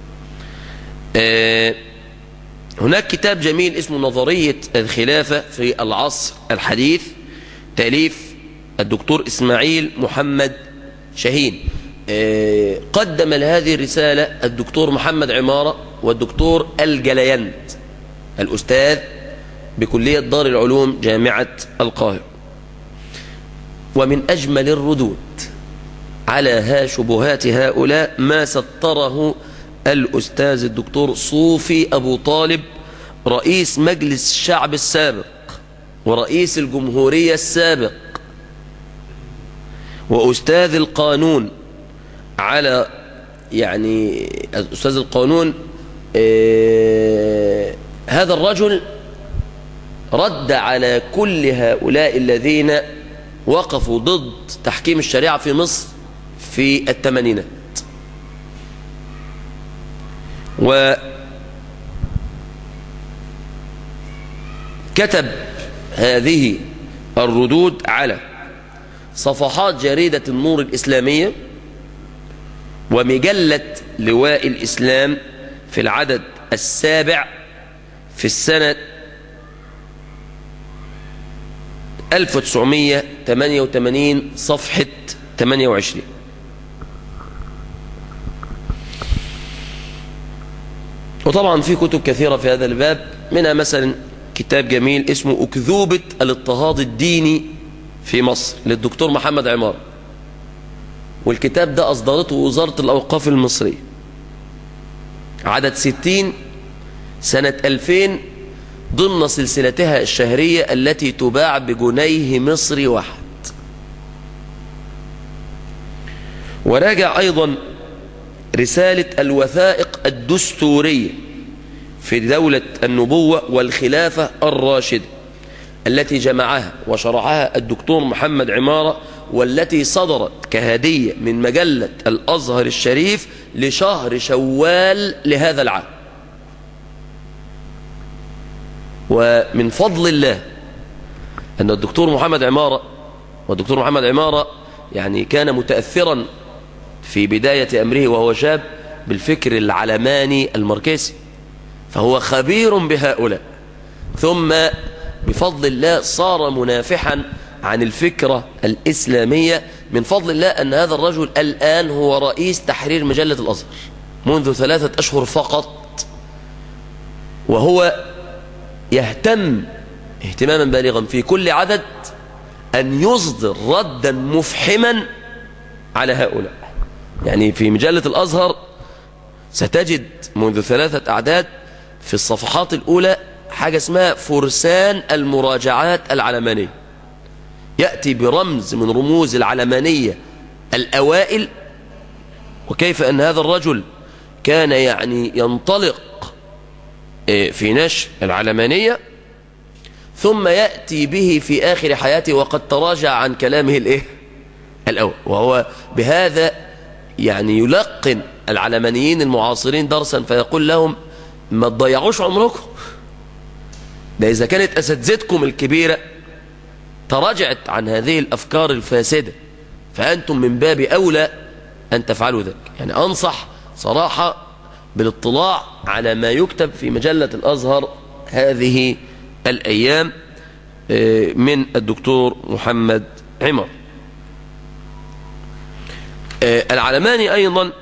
هناك كتاب جميل اسمه نظرية الخلافة في العصر الحديث تأليف الدكتور إسماعيل محمد شاهين. قدم لهذه الرسالة الدكتور محمد عمارة والدكتور الجليند الأستاذ بكلية دار العلوم جامعة القاهرة. ومن أجمل الردود على ها شبهات هؤلاء ما سطره الأستاذ الدكتور صوفي أبو طالب رئيس مجلس الشعب السابق ورئيس الجمهورية السابق وأستاذ القانون على يعني أستاذ القانون. آه هذا الرجل رد على كل هؤلاء الذين وقفوا ضد تحكيم الشريعة في مصر في الثمانينات، وكتب هذه الردود على صفحات جريدة النور الإسلامية ومجلة لواء الإسلام في العدد السابع في السنة ألف وتسعمائة وثمانية وثمانين صفحة ثمانية وعشرين. وطبعا في كتب كثيرة في هذا الباب، منها مثلا كتاب جميل اسمه أكذوبة الاضطهاد الديني في مصر للدكتور محمد عمارة، والكتاب ده أصدرته وزارة الأوقاف المصرية، عدد ستين سنة ألفين ضمن سلسلتها الشهرية التي تباع بجنيه مصري واحد. وراجع أيضا رسالة الوثائق الدستورية في دولة النبوة والخلافة الراشدة التي جمعها وشرعها الدكتور محمد عمارة، والتي صدرت كهدية من مجلة الأزهر الشريف لشهر شوال لهذا العام. ومن فضل الله أن الدكتور محمد عمارة والدكتور محمد عمارة يعني كان متأثرا في بداية أمره وهو شاب بالفكر العلماني الماركسي، فهو خبير بهؤلاء، ثم بفضل الله صار منافحا عن الفكرة الإسلامية. من فضل الله أن هذا الرجل الآن هو رئيس تحرير مجلة الأزهر منذ ثلاثة أشهر فقط، وهو يهتم اهتماما بالغا في كل عدد أن يصدر ردا مفحما على هؤلاء. يعني في مجلة الأزهر ستجد منذ ثلاثة أعداد في الصفحات الأولى حاجة اسمها فرسان المراجعات العلمانية، يأتي برمز من رموز العلمانية الأوائل، وكيف أن هذا الرجل كان يعني ينطلق في نشر العلمانية، ثم يأتي به في آخر حياته وقد تراجع عن كلامه الإيه؟ الأول. وهو بهذا يعني يلقن العلمانيين المعاصرين درسا، فيقول لهم ما تضيعوش عمركم، ده إذا كانت أساتذتكم الكبيرة تراجعت عن هذه الأفكار الفاسدة فأنتم من باب أولى أن تفعلوا ذلك. يعني أنصح صراحة بالاطلاع على ما يكتب في مجلة الأزهر هذه الأيام من الدكتور محمد عمر. العلماني أيضا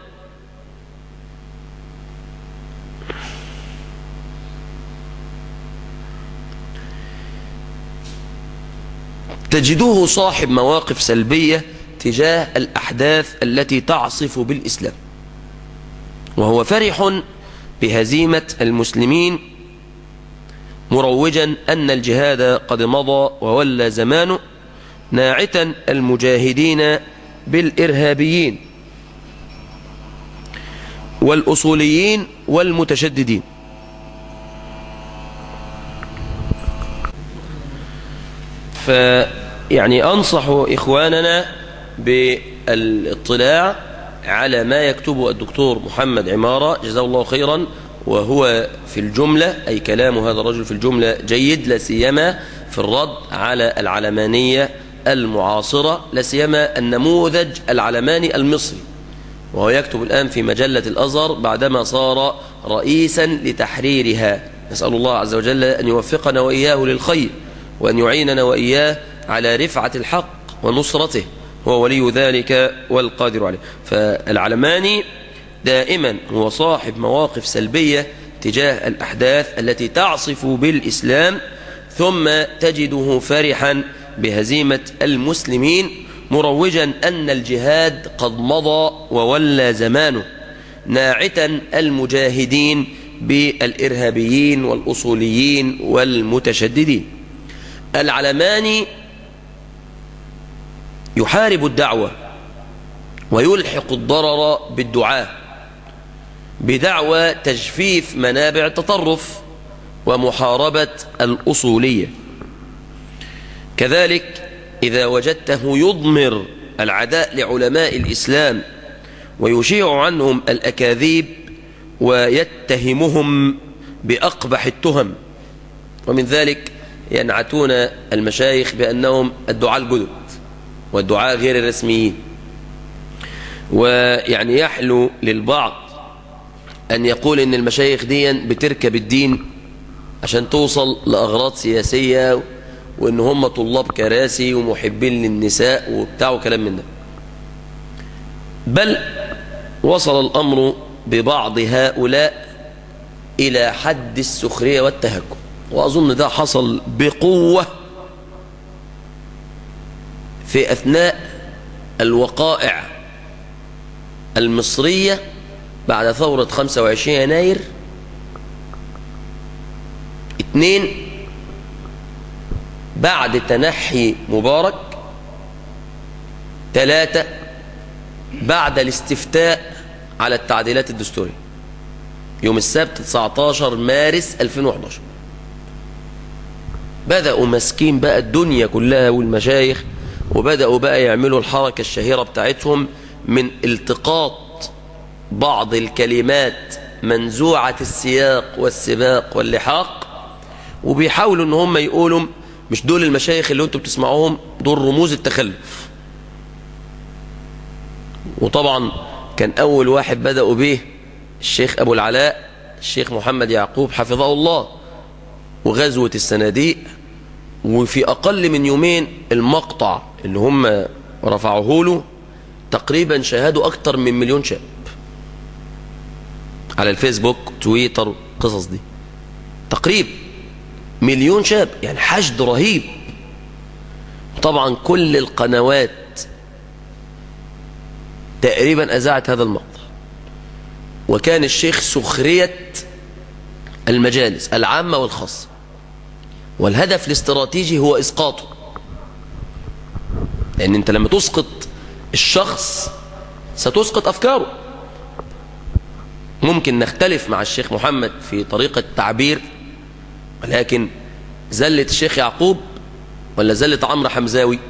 تجدوه صاحب مواقف سلبية تجاه الأحداث التي تعصف بالإسلام، وهو فرح بهزيمة المسلمين مروجا أن الجهاد قد مضى وولى زمانه، ناعتا المجاهدين بالإرهابيين والأصوليين والمتشددين. فيعني أنصح إخواننا بالاطلاع على ما يكتبه الدكتور محمد عمارة جزاه الله خيرا، وهو في الجملة أي كلام هذا الرجل في الجملة جيد، لا سيما في الرد على العلمانية المعاصرة، لا سيما النموذج العلماني المصري. وهو يكتب الآن في مجلة الأزهر بعدما صار رئيسا لتحريرها. نسأل الله عز وجل أن يوفقنا وإياه للخير، وأن يعيننا وإياه على رفعة الحق ونصرته، هو ولي ذلك والقادر عليه. فالعلماني دائما هو صاحب مواقف سلبية تجاه الأحداث التي تعصف بالإسلام، ثم تجده فرحا بهزيمة المسلمين مروجا أن الجهاد قد مضى وولى زمانه، ناعتا المجاهدين بالإرهابيين والأصوليين والمتشددين. العلماني يحارب الدعوة ويلحق الضرر بالدعاة بدعوى تجفيف منابع التطرف ومحاربة الأصولية. كذلك إذا وجدته يضمر العداء لعلماء الإسلام ويشيع عنهم الأكاذيب ويتهمهم بأقبح التهم، ومن ذلك ينعتون المشايخ بأنهم الدعاة الجدد والدعاة غير الرسميين. ويعني يحلو للبعض أن يقول إن المشايخ دي بتركب الدين عشان توصل لأغراض سياسية، وإن هم طلاب كراسي ومحبين للنساء وبتاع وكلام من ده. بل وصل الأمر ببعض هؤلاء إلى حد السخرية والتهكم، وأظن ده حصل بقوة في أثناء الوقائع المصرية بعد ثورة خمسة وعشرين يناير. اثنين، بعد تنحي مبارك. ثلاثة، بعد الاستفتاء على التعديلات الدستورية يوم السبت تسعة عشر مارس ألفين وأحد عشر. بدأوا مسكين بقى الدنيا كلها والمشايخ، وبدأوا بقى يعملوا الحركة الشهيرة بتاعتهم من التقاط بعض الكلمات منزوعة السياق والسباق واللحاق، وبيحاولوا ان هم يقولوا مش دول المشايخ اللي انتم بتسمعوهم، دول رموز التخلف. وطبعا كان اول واحد بدأوا به الشيخ ابو العلاء الشيخ محمد يعقوب حفظه الله، وغزوة الصناديق وفي أقل من يومين المقطع اللي هم رفعوه له تقريبا شاهدوا أكتر من مليون شاب على الفيسبوك تويتر قصص دي، تقريبا مليون شاب، يعني حشد رهيب. طبعا كل القنوات تقريبا أذاعت هذا المقطع، وكان الشيخ سخرية المجالس العامة والخاصة، والهدف الاستراتيجي هو إسقاطه. لأن أنت لما تسقط الشخص ستسقط أفكاره. ممكن نختلف مع الشيخ محمد في طريقة التعبير، ولكن زلة الشيخ يعقوب ولا زلة عمرو حمزاوي،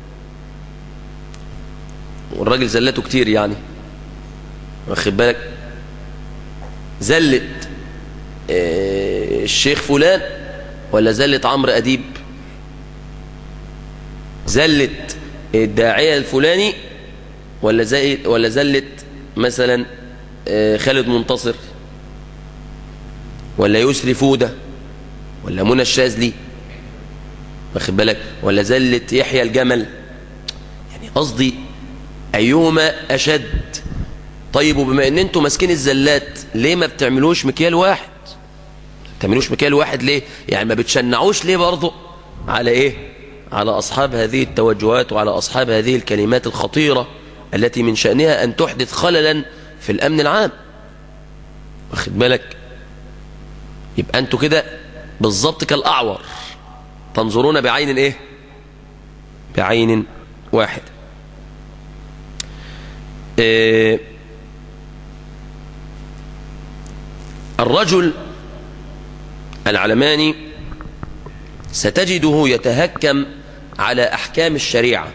والراجل زلته كتير يعني، واخد بالك، زلة الشيخ فلان ولا زلة عمرو أديب، زلة الداعية الفلاني ولا زي ولا زلة مثلا خالد منتصر ولا يسري فودة ولا منى الشاذلي، واخد بالك، ولا زلة يحيى الجمل. يعني قصدي أيهما أشد. طيب وبما ان انتوا ماسكين الزلات، ليه ما بتعملوش مكيال واحد؟ ما بتعملوش مكيال واحد ليه؟ يعني ما بتشنعوش ليه برضه على ايه؟ على أصحاب هذه التوجهات وعلى أصحاب هذه الكلمات الخطيرة التي من شأنها أن تحدث خللا في الأمن العام، واخد بالك. يبقى أنتوا كده بالظبط كالأعور، تنظرون بعين إيه؟ بعين واحد. إيه الرجل العلماني ستجده يتهكم على أحكام الشريعة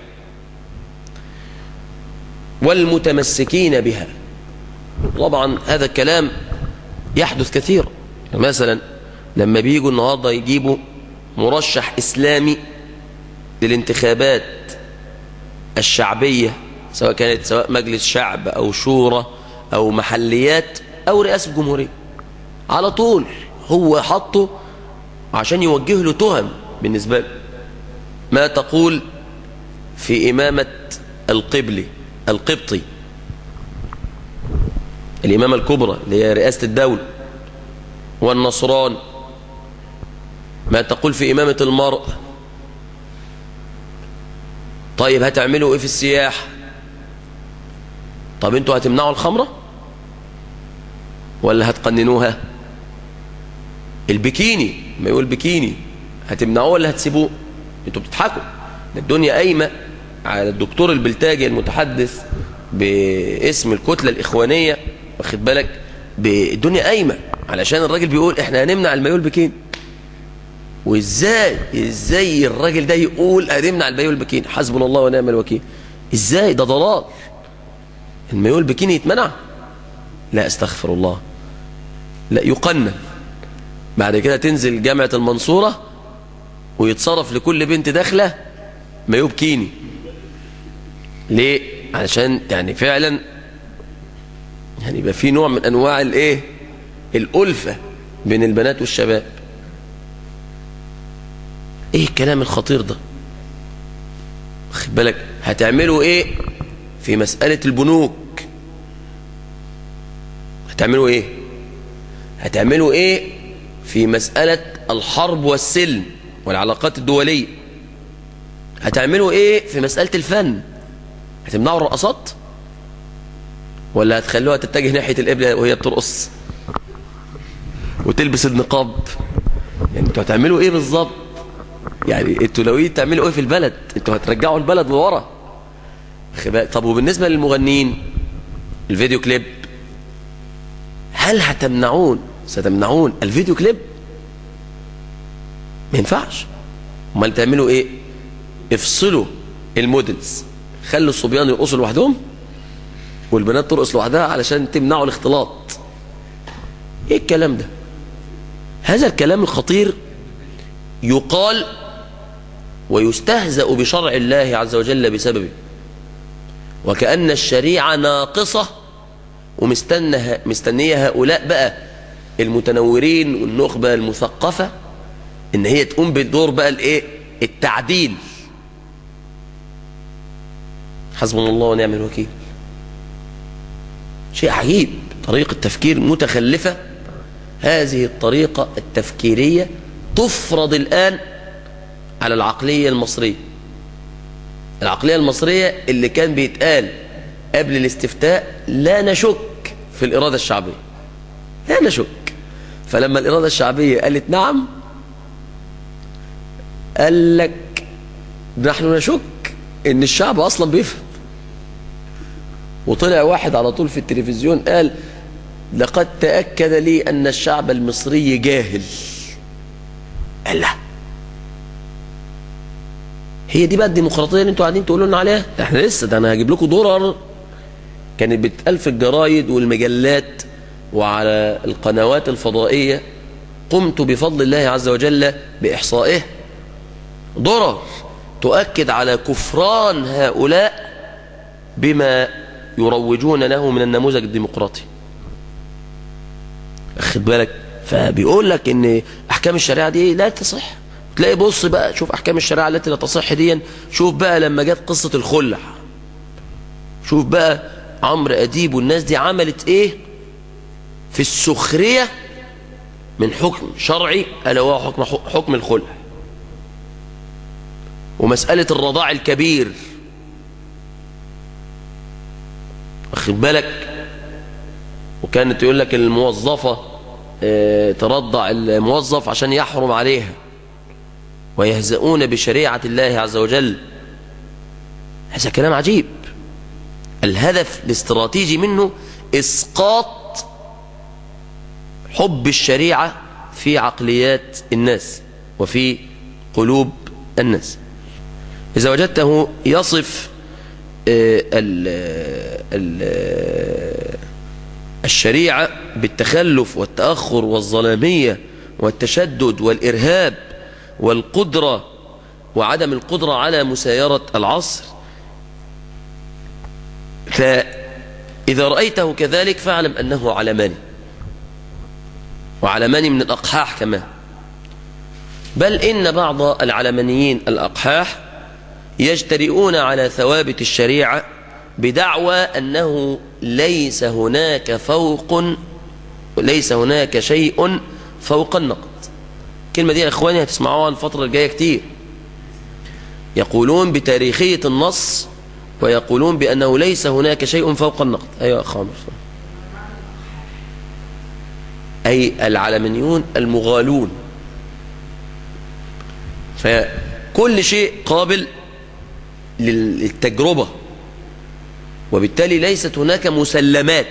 والمتمسكين بها. طبعا هذا الكلام يحدث كثيرا. مثلا لما بيجوا النهارده يجيبوا مرشح إسلامي للانتخابات الشعبية، سواء كانت سواء مجلس شعب أو شورى أو محليات أو رئاسة جمهورية، على طول هو حطه عشان يوجه له تهم بالنسبة له. ما تقول في إمامة القبلي القبطي، الإمامة الكبرى اللي هي رئاسة الدولة، والنصران؟ ما تقول في إمامة المرأة؟ طيب هتعملوا إيه في السياحة؟ طب انتوا هتمنعوا الخمرة ولا هتقننوها؟ البكيني، ما يقول بكيني، هتمنعوه ولا هتسيبوه؟ انتوا بتضحكوا. الدنيا قايمة على الدكتور البلتاجي المتحدث باسم الكتلة الإخوانية، واخد بالك، بالدنيا قايمة علشان الراجل بيقول احنا هنمنع المايو البكيني. وازاي ازاي الراجل ده يقول هنمنع المايو البكيني؟ حسبنا الله ونعم الوكيل. ازاي؟ ده ضلال. المايو البكيني يتمنع؟ لا استغفر الله، لا يقنن. بعد كده تنزل جامعة المنصورة ويتصرف لكل بنت داخلة مايو بكيني. ليه؟ علشان يعني فعلا يعني يبقى في نوع من انواع الايه، الألفة بين البنات والشباب. ايه الكلام الخطير ده؟ واخد بالك. هتعملوا ايه في مسألة البنوك؟ هتعملوا ايه؟ هتعملوا ايه في مسألة الحرب والسلم والعلاقات الدولية؟ هتعملوا ايه في مسألة الفن؟ هتمنعوا الرقصات ولا هتخلوها تتجه ناحية القبلة وهي بترقص وتلبس النقاب؟ يعني انتوا هتعملوا ايه بالظبط؟ يعني انتوا لو ايه تعملوا ايه في البلد؟ انتوا هترجعوا البلد لورا. طب وبالنسبة للمغنيين الفيديو كليب، هل هتمنعون ستمنعون الفيديو كليب؟ ما ينفعش. امال تعملوا ايه؟ افصلوا المودلز، خلوا الصبيان يرقصوا لوحدهم والبنات ترقص لوحدها علشان تمنعوا الاختلاط. ايه الكلام ده؟ هذا الكلام الخطير يقال ويستهزأ بشرع الله عز وجل بسببه، وكأن الشريعة ناقصة ومستنى مستنية هؤلاء بقى المتنورين والنخبة المثقفة ان هي تقوم بالدور بقى الايه التعديل. حسبنا الله ونعم الوكيل. شيء عجيب، طريقة تفكير متخلفة. هذه الطريقة التفكيرية تفرض الآن على العقلية المصرية. العقلية المصرية اللي كان بيتقال قبل الاستفتاء لا نشك في الإرادة الشعبية، لا نشك. فلما الإرادة الشعبية قالت نعم، قال لك نحن نشك إن الشعب أصلا بيفهم. وطلع واحد على طول في التلفزيون قال لقد تأكد لي أن الشعب المصري جاهل. قال لا، هي دي بقى الديمقراطية اللي انتوا قاعدين تقولوا لنا عليها؟ احنا لسه، ده انا هجيب لكم درر كانت بتتقال في الجرايد والمجلات وعلى القنوات الفضائية، قمت بفضل الله عز وجل بإحصائه، درر تؤكد على كفران هؤلاء بما يروجون له من النموذج الديمقراطي. اخد بالك؟ فبيقول لك ان احكام الشريعة دي لا تصح. تلاقي بص بقى، شوف احكام الشريعة التي لا تصح دي، شوف بقى لما جت قصة الخلع، شوف بقى عمرو اديب والناس دي عملت ايه في السخرية من حكم شرعي الا وهو حكم حكم الخلع. ومسألة الرضاع الكبير، واخد بالك؟ وكانت يقول لك الموظفة اه ترضع الموظف عشان يحرم عليها، ويهزؤون بشريعة الله عز وجل. هذا كلام عجيب. الهدف الاستراتيجي منه إسقاط حب الشريعة في عقليات الناس وفي قلوب الناس. إذا وجدته يصف ال ال الشريعة بالتخلف والتأخر والظلامية والتشدد والإرهاب والقدرة وعدم القدرة على مسايرة العصر، فإذا رأيته كذلك فاعلم أنه علماني، وعلماني من الأقحاح كمان. بل إن بعض العلمانيين الأقحاح يجترئون على ثوابت الشريعة بدعوى أنه ليس هناك فوق ليس هناك شيء فوق النقد. الكلمة دي يا إخواني هتسمعوها الفترة الجاية كتير. يقولون بتاريخية النص ويقولون بأنه ليس هناك شيء فوق النقد. أيها أخ عمرو، أي العلمانيون المغالون. فكل شيء قابل للتجربة، وبالتالي ليست هناك مسلمات،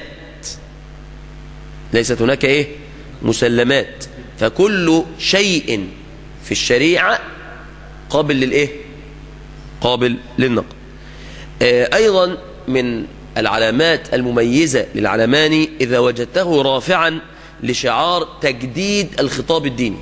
ليست هناك إيه؟ مسلمات. فكل شيء في الشريعة قابل للإيه؟ قابل للنقد. أيضا من العلامات المميزة للعلماني إذا وجدته رافعا لشعار تجديد الخطاب الديني،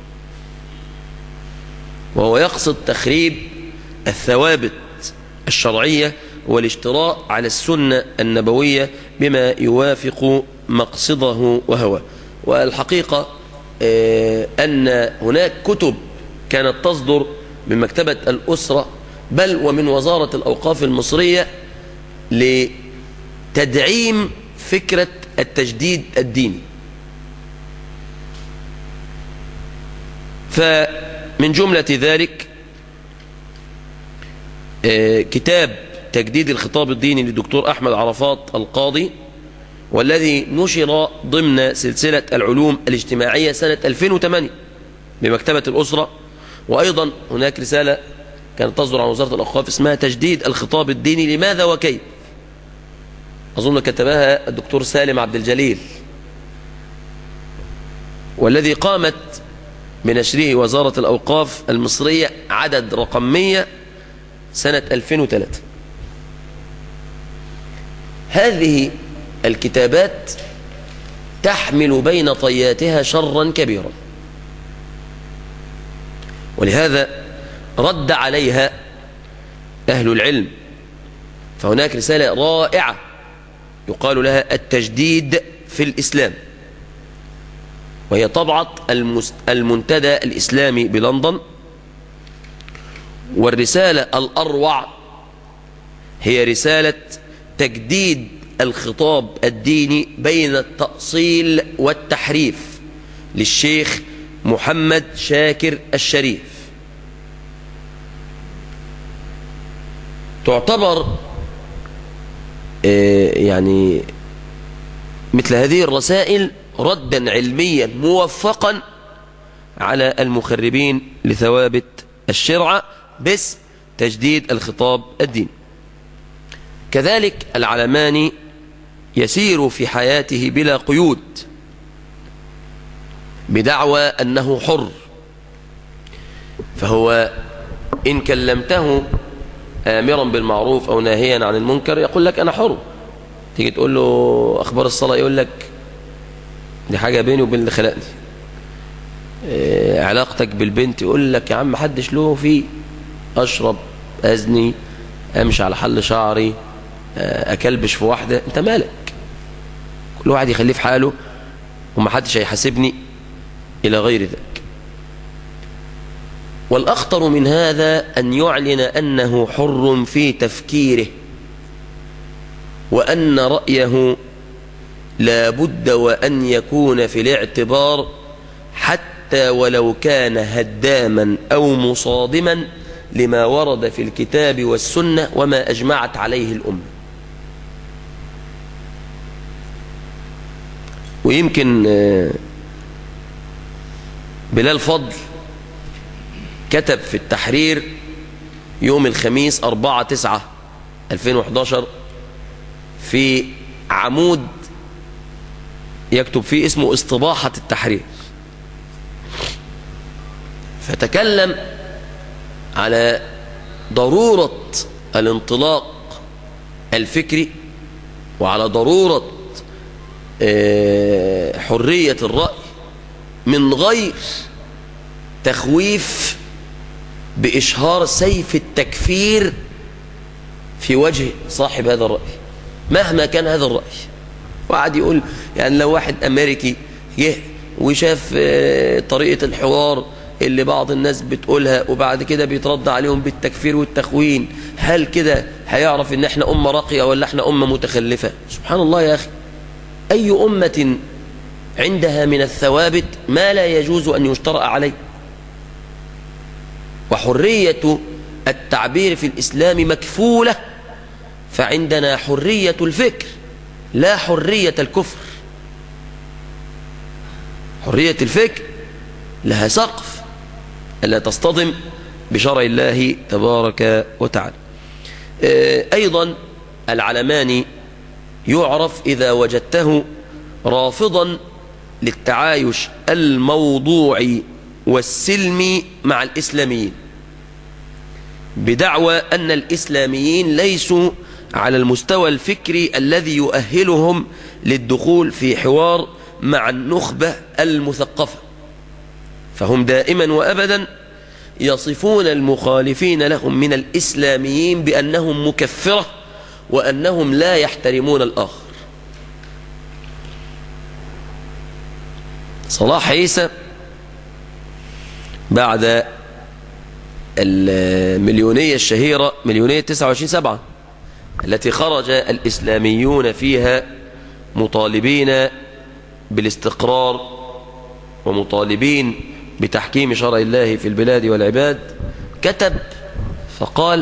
وهو يقصد تخريب الثوابت الشرعية والاشتراء على السنة النبوية بما يوافق مقصده وهواه. والحقيقة أن هناك كتب كانت تصدر من مكتبة الأسرة بل ومن وزارة الأوقاف المصرية لتدعيم فكرة التجديد الديني. فمن جملة ذلك كتاب تجديد الخطاب الديني للدكتور أحمد عرفات القاضي، والذي نشر ضمن سلسلة العلوم الاجتماعية سنة ألفين وثمانية بمكتبة الأسرة. وأيضا هناك رسالة كانت تصدر عن وزارة الأوقاف اسمها تجديد الخطاب الديني لماذا وكيف، أظن كتبها الدكتور سالم عبد الجليل، والذي قامت بنشره وزارة الأوقاف المصرية عدد رقم مية سنة ألفين وثلاثة. هذه الكتابات تحمل بين طياتها شرا كبيرا، ولهذا رد عليها أهل العلم. فهناك رسالة رائعة يقال لها التجديد في الإسلام، وهي طبعة المنتدى الإسلامي بلندن، والرسالة الأروع هي رسالة تجديد الخطاب الديني بين التأصيل والتحريف للشيخ محمد شاكر الشريف. تعتبر يعني مثل هذه الرسائل ردا علميا موفقا على المخربين لثوابت الشرع باسم تجديد الخطاب الديني. كذلك العلماني يسير في حياته بلا قيود بدعوى أنه حر، فهو إن كلمته آمرا بالمعروف أو ناهيا عن المنكر يقول لك أنا حر. تيجي تقول له أخبار الصلاة يقول لك دي حاجة بيني وبين اللي خلقني. علاقتك بالبنت يقول لك يا عم محدش له فيه. أشرب، أزني، أمشي على حل شعري، أكلبش في واحدة، أنت مالك؟ كل واحد يخليه في حاله ومحدش هيحاسبني إلى غير ذلك. والأخطر من هذا أن يعلن أنه حر في تفكيره، وأن رأيه لا بد وأن يكون في الاعتبار حتى ولو كان هداما أو مصادما لما ورد في الكتاب والسنة وما أجمعت عليه الأمة. ويمكن بلال فضل كتب في التحرير يوم الخميس أربعة تسعة ألفين وإحدى عشر في عمود يكتب فيه اسمه استباحة التحرير، فتكلم على ضرورة الانطلاق الفكري وعلى ضرورة حرية الرأي من غير تخويف بإشهار سيف التكفير في وجه صاحب هذا الرأي مهما كان هذا الرأي. وقعد يقول يعني لو واحد أمريكي جه وشاف طريقة الحوار اللي بعض الناس بتقولها وبعد كده بيترد عليهم بالتكفير والتخوين، هل كده هيعرف ان احنا أمة راقية ولا احنا أمة متخلفة؟ سبحان الله يا أخي، أي أمة عندها من الثوابت ما لا يجوز أن يشترأ عليه. وحرية التعبير في الإسلام مكفولة، فعندنا حرية الفكر لا حرية الكفر. حرية الفكر لها سقف ألا تصطدم بشرع الله تبارك وتعالى. أيضا العلماني يعرف إذا وجدته رافضا للتعايش الموضوعي والسلمي مع الإسلاميين، بدعوى أن الإسلاميين ليسوا على المستوى الفكري الذي يؤهلهم للدخول في حوار مع النخبة المثقفة، فهم دائما وأبدا يصفون المخالفين لهم من الإسلاميين بأنهم مكفرة وأنهم لا يحترمون الآخر. صلاح عيسى بعد المليونية الشهيرة مليونية تسعة وعشرين سبعة التي خرج الإسلاميون فيها مطالبين بالاستقرار ومطالبين بتحكيم شرع الله في البلاد والعباد، كتب فقال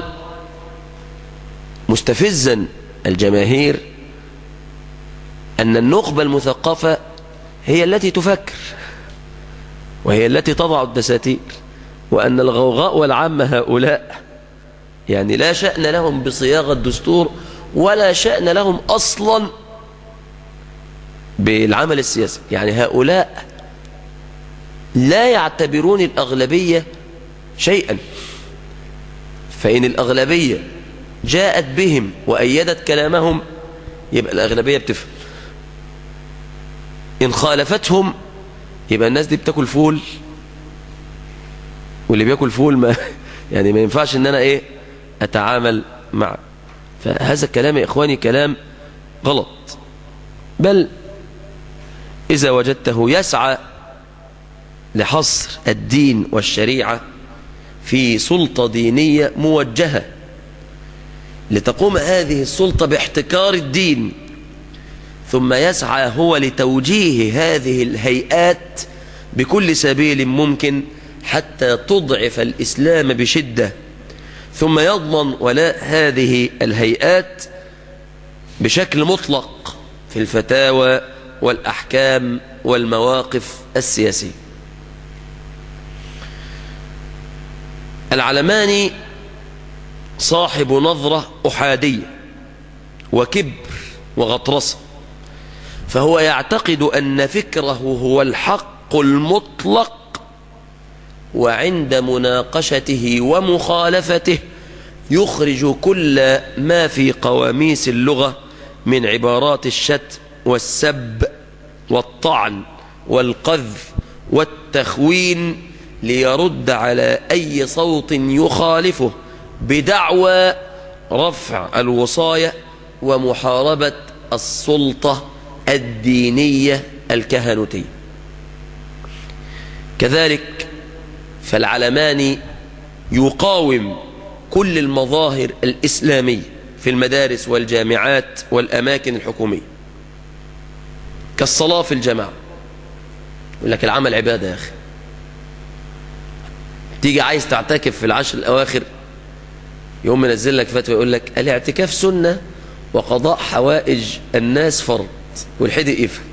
مستفزا الجماهير أن النخبة المثقفة هي التي تفكر وهي التي تضع الدساتير، وأن الغوغاء والعامة هؤلاء يعني لا شأن لهم بصياغة دستور ولا شأن لهم أصلا بالعمل السياسي. يعني هؤلاء لا يعتبرون الأغلبية شيئا، فإن الأغلبية جاءت بهم وأيدت كلامهم يبقى الأغلبية بتفهم، إن خالفتهم يبقى الناس دي بتاكل فول، واللي بياكل فول ما يعني ما ينفعش ان انا ايه اتعامل معه. فهذا الكلام يا اخواني كلام غلط، بل اذا وجدته يسعى لحصر الدين والشريعة في سلطة دينية موجهة لتقوم هذه السلطة باحتكار الدين، ثم يسعى هو لتوجيه هذه الهيئات بكل سبيل ممكن حتى تضعف الإسلام بشدة، ثم يضمن ولاء هذه الهيئات بشكل مطلق في الفتاوى والأحكام والمواقف السياسية. العلماني صاحب نظرة أحادية وكبر وغطرسة، فهو يعتقد أن فكره هو الحق المطلق، وعند مناقشته ومخالفته يخرج كل ما في قواميس اللغة من عبارات الشتم والسب والطعن والقذف والتخوين ليرد على أي صوت يخالفه بدعوى رفع الوصاية ومحاربة السلطة الدينية الكهنوتية. كذلك فالعلماني يقاوم كل المظاهر الإسلامية في المدارس والجامعات والأماكن الحكومية، كالصلاة في الجماعة. يقول لك العمل عبادة يا أخي، تيجي عايز تعتكف في العشر الأواخر يوم منزل لك فتوى يقول لك الاعتكاف سنة وقضاء حوائج الناس فرض، والحدق يفهم.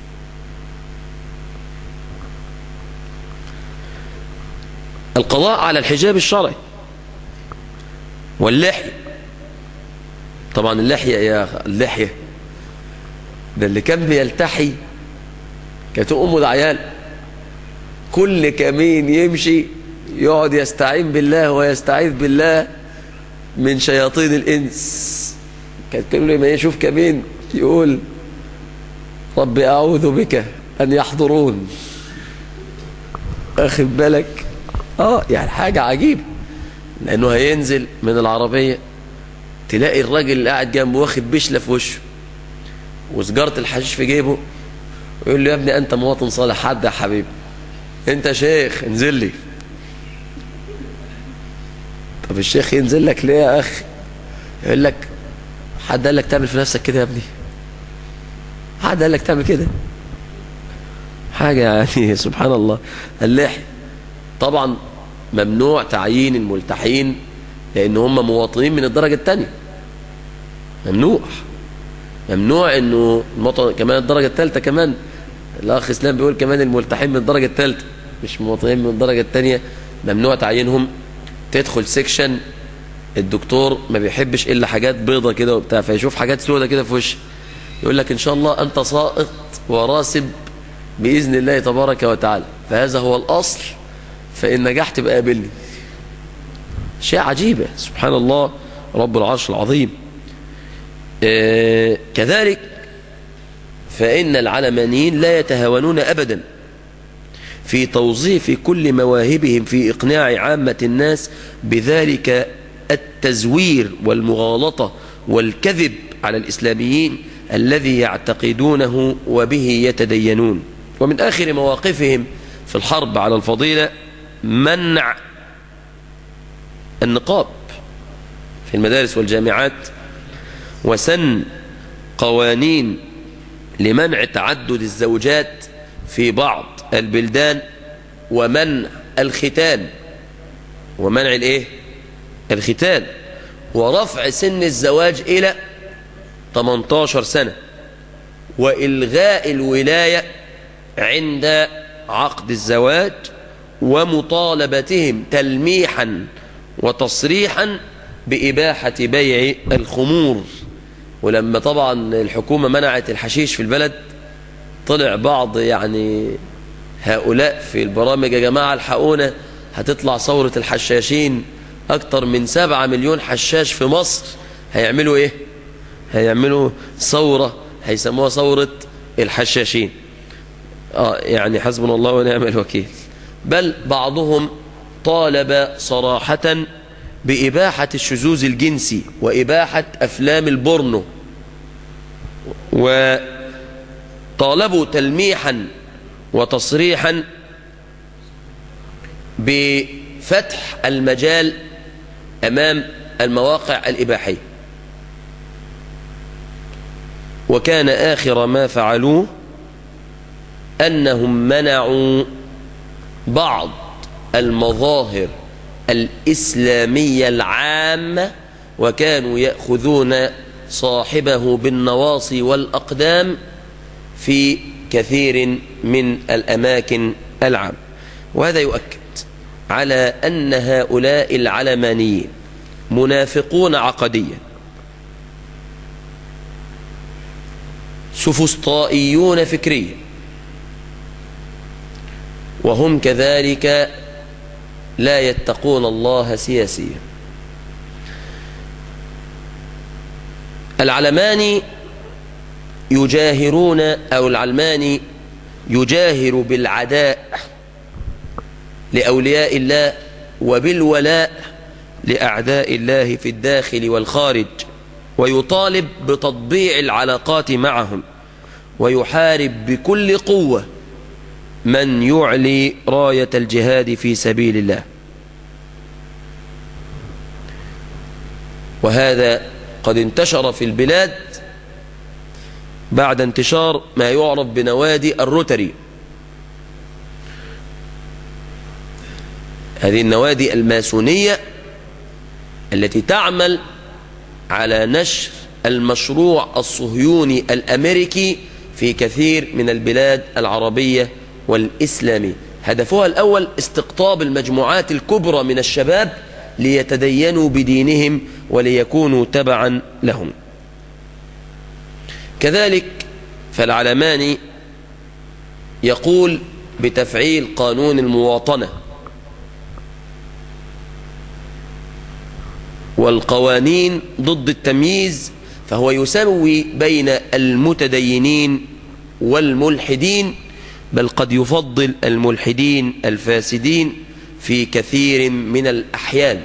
القضاء على الحجاب الشرعي واللحية، طبعا اللحية يا اللحية ده اللي كان بيلتحي كانت أمه ده عيال، كل كمين يمشي يقعد يستعين بالله ويستعيذ بالله من شياطين الإنس. كانت كل ما يشوف كمين يقول رب أعوذ بك أن يحضرون. أخذ بالك؟ آه يعني حاجة عجيبة، لأنه هينزل من العربية تلاقي الراجل اللي قاعد جنبه واخد بشلة في وشه وسجارة الحشيش في جيبه، ويقول له يا ابني أنت مواطن صالح، حد يا حبيبي أنت شيخ انزل لي. طب الشيخ ينزل لك ليه يا أخي؟ يقول لك حد قال لك تعمل في نفسك كده يا ابني؟ حد قال لك تعمل كده؟ حاجة يعني سبحان الله. اللحية طبعا ممنوع تعيين الملتحين لأن هم مواطنين من الدرجة الثانية، ممنوع ممنوع انه المواطن كمان الدرجة الثالثة. كمان الأخ إسلام بيقول كمان الملتحين من الدرجة الثالثة مش مواطنين من الدرجة الثانية، ممنوع تعيينهم. تدخل سيكشن الدكتور ما بيحبش إلا حاجات بيضة كده وبتاع، فيشوف حاجات سودة كده في وشه يقول لك إن شاء الله أنت ساقط وراسب بإذن الله تبارك وتعالى، فهذا هو الأصل، فإن نجحت بقى قابلني. شيء عجيبة سبحان الله رب العرش العظيم. آه كذلك فإن العلمانيين لا يتهاونون أبدا في توظيف كل مواهبهم في إقناع عامة الناس بذلك التزوير والمغالطة والكذب على الإسلاميين الذي يعتقدونه وبه يتدينون. ومن آخر مواقفهم في الحرب على الفضيلة منع النقاب في المدارس والجامعات، وسن قوانين لمنع تعدد الزوجات في بعض البلدان، ومنع الختان ومنع الايه الختان ورفع سن الزواج إلى ثمانية عشر سنة، وإلغاء الولاية عند عقد الزواج، ومطالبتهم تلميحا وتصريحا بإباحة بيع الخمور. ولما طبعا الحكومة منعت الحشيش في البلد طلع بعض يعني هؤلاء في البرامج يا جماعة الحقونا هتطلع ثورة الحشاشين، أكتر من سبعة مليون حشاش في مصر هيعملوا إيه؟ هيعملوا ثورة هيسموها ثورة الحشاشين. آه يعني حسبنا الله ونعم الوكيل. بل بعضهم طالب صراحة بإباحة الشذوذ الجنسي وإباحة أفلام البورنو، وطالبوا تلميحا وتصريحا فتح المجال أمام المواقع الإباحية. وكان آخر ما فعلوه أنهم منعوا بعض المظاهر الإسلامية العامة، وكانوا يأخذون صاحبه بالنواصي والأقدام في كثير من الأماكن العامة. وهذا يؤكد على أن هؤلاء العلمانيين منافقون عقديا، سفسطائيون فكريا، وهم كذلك لا يتقون الله سياسيا. العلماني يجاهرون أو العلماني يجاهر بالعداء لأولياء الله وبالولاء لأعداء الله في الداخل والخارج، ويطالب بتطبيع العلاقات معهم، ويحارب بكل قوة من يعلي راية الجهاد في سبيل الله. وهذا قد انتشر في البلاد بعد انتشار ما يعرف بنوادي الروتري. هذه النوادي الماسونية التي تعمل على نشر المشروع الصهيوني الأمريكي في كثير من البلاد العربية والإسلامية. هدفها الأول استقطاب المجموعات الكبرى من الشباب ليتدينوا بدينهم وليكونوا تبعا لهم. كذلك فالعلماني يقول بتفعيل قانون المواطنة والقوانين ضد التمييز، فهو يسوي بين المتدينين والملحدين، بل قد يفضل الملحدين الفاسدين في كثير من الأحيان.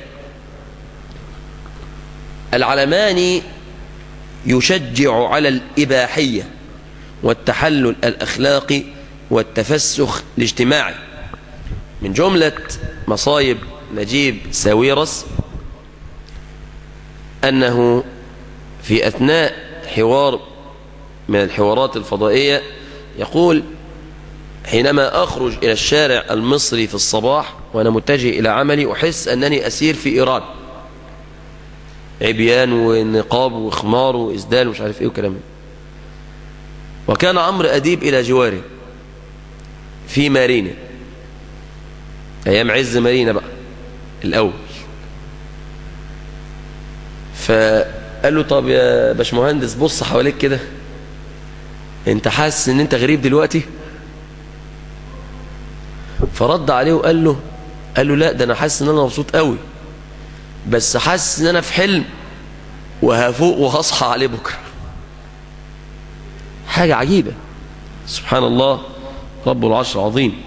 العلماني يشجع على الإباحية والتحلل الأخلاقي والتفسخ الاجتماعي. من جملة مصايب نجيب ساويرس أنه في أثناء حوار من الحوارات الفضائية يقول: حينما أخرج إلى الشارع المصري في الصباح وأنا متجه إلى عملي أحس أنني أسير في إيران، عبيان ونقاب وخمار وإسدال ومش عارف إيه وكلام. وكان عمرو أديب إلى جواره في مارينا، أيام عز مارينا بقى الأول، فقال له: طب يا باشمهندس بص حواليك كده، انت حاسس ان انت غريب دلوقتي؟ فرد عليه وقال له قال له لا، ده انا حاسس ان انا مبسوط قوي، بس حاسس ان انا في حلم وهفوق وهصحى عليه بكره. حاجه عجيبه، سبحان الله رب العرش العظيم.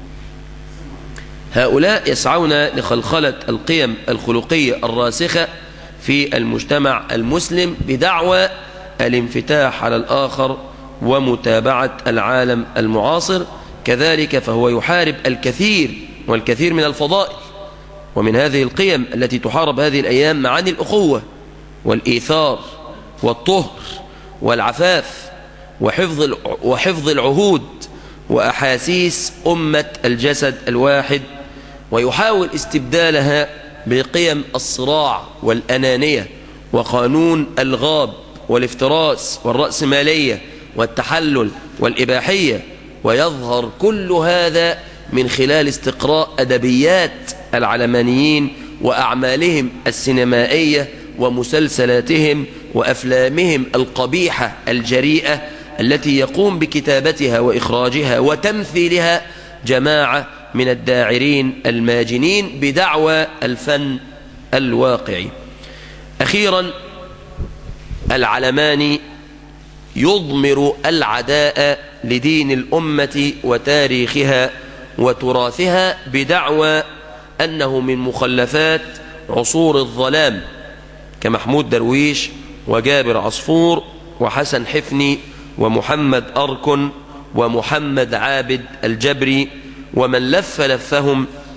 هؤلاء يسعون لخلخله القيم الخلقيه الراسخه في المجتمع المسلم بدعوى الانفتاح على الآخر ومتابعة العالم المعاصر. كذلك فهو يحارب الكثير والكثير من الفضائل ومن هذه القيم التي تحارب هذه الأيام، معاني الأخوة والإيثار والطهر والعفاف وحفظ وحفظ العهود وأحاسيس أمة الجسد الواحد، ويحاول استبدالها بقيم الصراع والأنانية وقانون الغاب والافتراس والرأسمالية والتحلل والإباحية. ويظهر كل هذا من خلال استقراء أدبيات العلمانيين وأعمالهم السينمائية ومسلسلاتهم وأفلامهم القبيحة الجريئة التي يقوم بكتابتها وإخراجها وتمثيلها جماعة من الداعرين الماجنين بدعوى الفن الواقعي. أخيرا، العلماني يضمر العداء لدين الأمة وتاريخها وتراثها بدعوى أنه من مخلفات عصور الظلام كمحمود درويش وجابر عصفور وحسن حفني ومحمد أركن ومحمد عابد الجبري ومن لف لفهم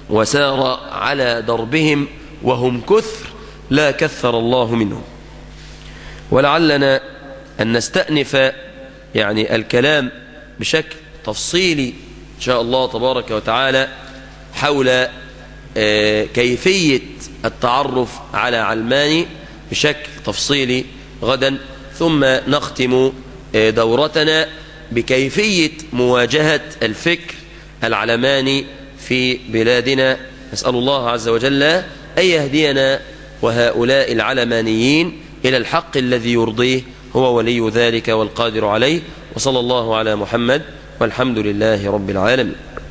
وسار على دربهم وهم كثر لا كثر الله منهم. ولعلنا أن نستأنف يعني الكلام بشكل تفصيلي إن شاء الله تبارك وتعالى حول كيفية التعرف على علماني بشكل تفصيلي غدا، ثم نختم دورتنا بكيفية مواجهة الفكر العلماني في بلادنا. نسأل الله عز وجل أن يهدينا وهؤلاء العلمانيين إلى الحق الذي يرضيه، هو ولي ذلك والقادر عليه. وصلى الله على محمد والحمد لله رب العالمين.